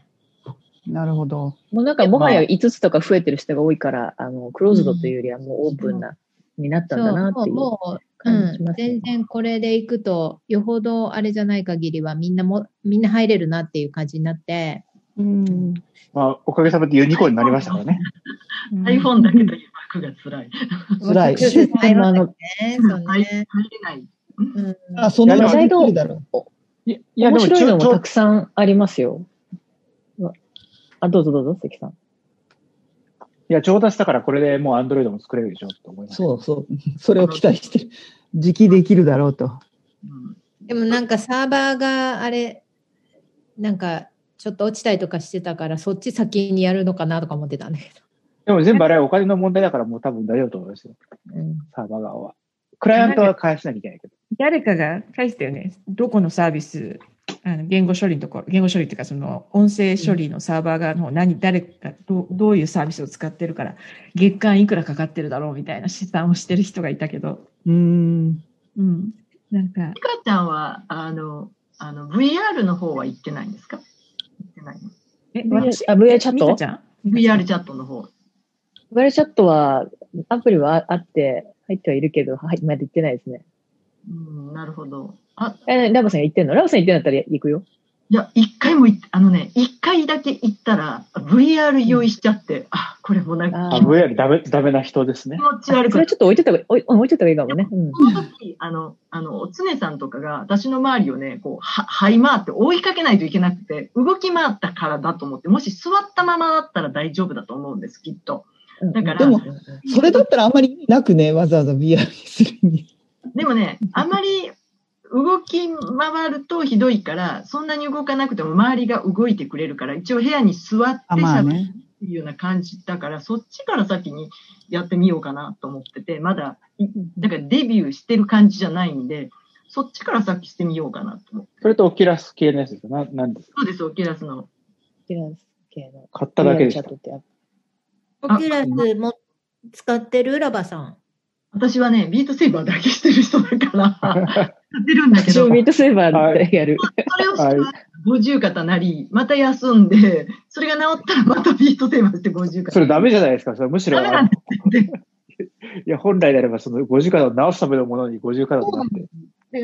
なるほど。 もうなんかもはや5つとか増えてる人が多いから、クローズドというよりはもうオープンになったんだなっていう感じしますね。 全然これでいくと、よほどあれじゃない限りはみんな入れるなっていう感じになって。 おかげさまでユニコーンになりましたからね。 iPhone だけという枠が辛い。 辛い。 入れない。 その話できるだろう。 面白いのもたくさんありますよ。どうぞ、関さん。いや、調達したからこれでもう Android も作れるでしょと思います。 そう。それを期待してる。時期できるだろうと。 でもなんかサーバーがあれ、なんかちょっと落ちたりとかしてたから、そっち先にやるのかなとか思ってたんだけど。 でも全部あれはお金の問題だからもう多分大丈夫と思いますよ。サーバー側は。クライアントは返しなきゃいけないけど。 誰かが返したよね。どこのサービス、言語処理っていうか、その音声処理のサーバー側の誰がどういうサービスを使ってるから、月間いくらかかってるだろうみたいな試算をしてる人がいたけど。なんか。 ミカちゃんは、VR の方は行ってないんですか？行ってないの ？VR チャット ？VR チャットの方。 VR チャットは、アプリはあって、入ってはいるけど、まだ行ってないですね。 なるほど。 ラバさん行ってんの？ラバさん行ってんだったら行くよ。 いや、一回だけ行ったら、VR 用意しちゃって、これもなんか。 VR ダメな人ですね。 それちょっと置いてた方がいいかもね。 その時、おつねさんとかが、私の周りをね、こう、這い回って追いかけないといけなくて、動き回ったからだと思って、もし座ったままだったら大丈夫だと思うんです、きっと。だから。 でも、それだったらあんまりなくね、わざわざ VR にするに。 でもね、あまり動き回るとひどいから、そんなに動かなくても周りが動いてくれるから、一応部屋に座って喋るっていうような感じだから、そっちから先にやってみようかなと思ってて、まだ、だからデビューしてる感じじゃないんで、そっちから先してみようかなと思って。 それとオキュラス系のやつですか？何ですか？ そうです、オキュラスの。 オキュラス系の。 買っただけでした。 オキュラスも使ってるラバさん。 私はね、ビートセーバーだけしてる人だから、やってるんだけど。 ビートセーバーってやる。 それをして 50肩なり、また休んで、それが治ったらまたビートテーマして50肩。 それダメじゃないですか。それむしろ。 ダメなんですよ。 いや、本来であれば、その50肩を治すためのものに50肩になって。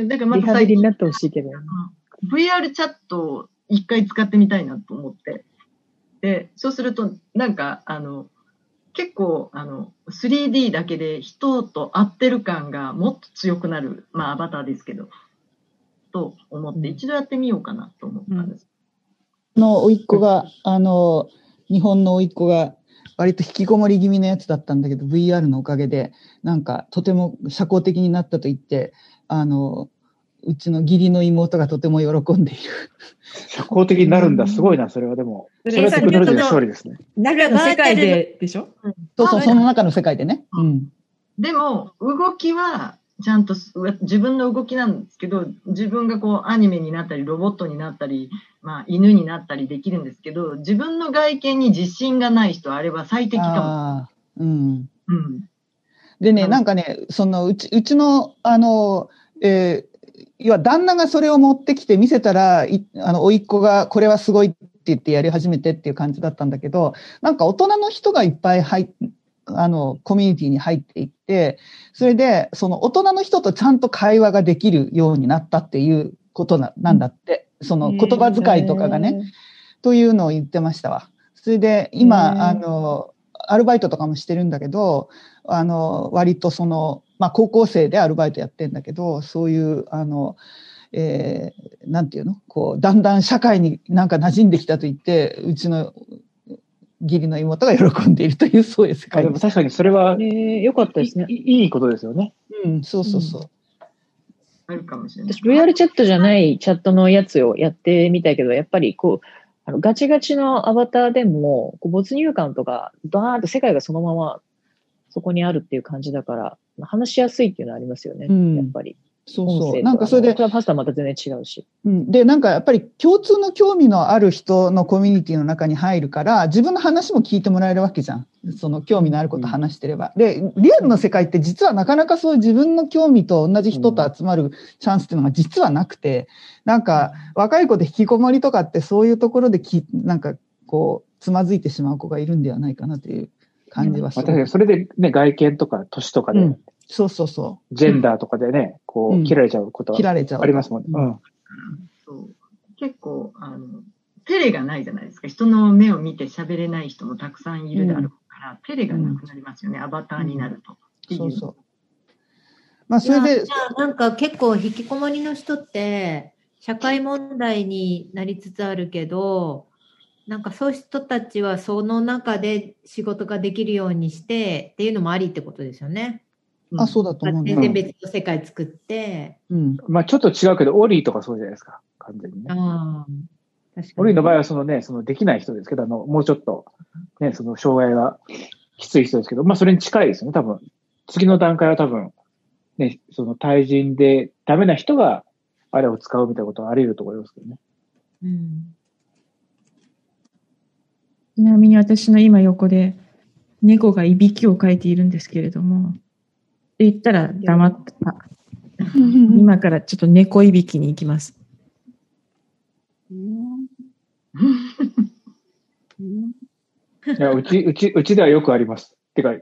だからまたリハビリになってほしいけど。 VR チャットを一回使ってみたいなと思って。で、そうすると、なんか、結構、3D だけで人と合ってる感がもっと強くなる、まあ、アバターですけど、と思って、一度やってみようかなと思ったんです。 甥っ子が、日本の甥っ子が、割と引きこもり気味のやつだったんだけど、VR のおかげで、なんか、とても社交的になったと言って、うちの義理の妹がとても喜んでいる。 社交的になるんだ。すごいな、それはでも。それはテクノロジーの勝利ですね。 中の世界で、でしょ？ そうそう、その中の世界でね。うん。 でも、動きは、ちゃんと自分の動きなんですけど、自分がこうアニメになったり、ロボットになったり、まあ犬になったりできるんですけど、自分の外見に自信がない人はあれは最適かも。うん。 うん。でね、なんかね、うちの、要は旦那がそれを持ってきて見せたら、甥っ子がこれはすごいって言ってやり始めてっていう感じだったんだけど、なんか大人の人がいっぱいコミュニティに入っていって、それで、その大人の人とちゃんと会話ができるようになったっていうことなんだって。その言葉遣いとかがね、というのを言ってましたわ。それで、今、アルバイトとかもしてるんだけど、割とまあ、高校生でアルバイトやってんだけど、そういう、なんていうの？こう、だんだん社会になんか馴染んできたと言って、うちの義理の妹が喜んでいるという、そういう世界でも確かにそれは、 良かったですね。 いいことですよね。 うん、そうそうそう。 あるかもしれない。 私、VR チャットじゃないチャットのやつをやってみたいけど、やっぱりこう、ガチガチのアバターでも、こう没入感とか、ドーンと世界がそのままそこにあるっていう感じだから、話しやすいっていうのはありますよね、やっぱり。 そうそう。なんかそれで。 クラブハウスとはまた全然違うし。 うん。で、なんかやっぱり共通の興味のある人のコミュニティの中に入るから、自分の話も聞いてもらえるわけじゃん。その興味のあること話してれば。で、リアルの世界って実はなかなかそういう自分の興味と同じ人と集まるチャンスっていうのが実はなくて、なんか若い子で引きこもりとかってそういうところでなんかこう、つまずいてしまう子がいるんではないかなという感じはする。 確かにそれでね、外見とか年とかで、 そうそうそう。 ジェンダーとかでね、こう、切られちゃうことはありますもんね。 そう結構、ペレがないじゃないですか。人の目を見て喋れない人もたくさんいるだろうから、ペレがなくなりますよね、アバターになると。 そうそう。まあ、それで。 じゃあ、なんか結構引きこもりの人って、社会問題になりつつあるけど、なんかそういう人たちはその中で仕事ができるようにしてっていうのもありってことですよね。 あ、そうだと思う。 全然別の世界作って。 まあちょっと違うけど、オリーとかそうじゃないですか。完全にね。 ああ。確かに。 オリーの場合はそのできない人ですけど、もうちょっと、ね、その障害がきつい人ですけど、まあそれに近いですよね、多分。次の段階は多分、ね、その対人でダメな人があれを使うみたいなことはあり得ると思いますけどね。 ちなみに私の今横で猫がいびきをかいているんですけれども、って言ったら黙った。今からちょっと猫いびきに行きます。 いや、うちではよくあります。てか、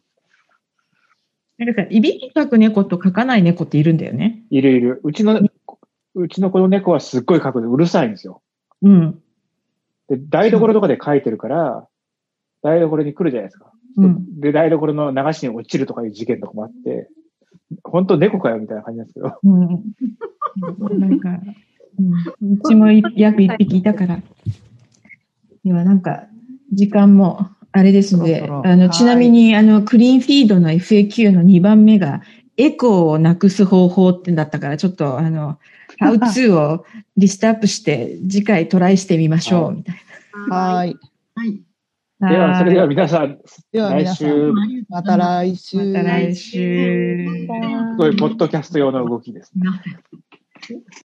なんかいびきかく猫とかかない猫っているんだよね。 いる。うちのこの猫はすっごいかくでうるさいんですよ。 うん。 で、台所とかで書いてるから、台所に来るじゃないですか。で、台所の流しに落ちるとかいう事件とかもあって、本当猫かよみたいな感じなんですけど。 なんか、うちも約一匹いたから。今なんか、時間もあれですので、ちなみに、クリーンフィードの FAQ の2番目が、エコーをなくす方法ってだったから、ちょっと、How to をリストアップして、次回トライしてみましょう、みたいな。はい。 では、それでは皆さん、来週。 また来週。 また来週。 すごい、ポッドキャスト用の動きです。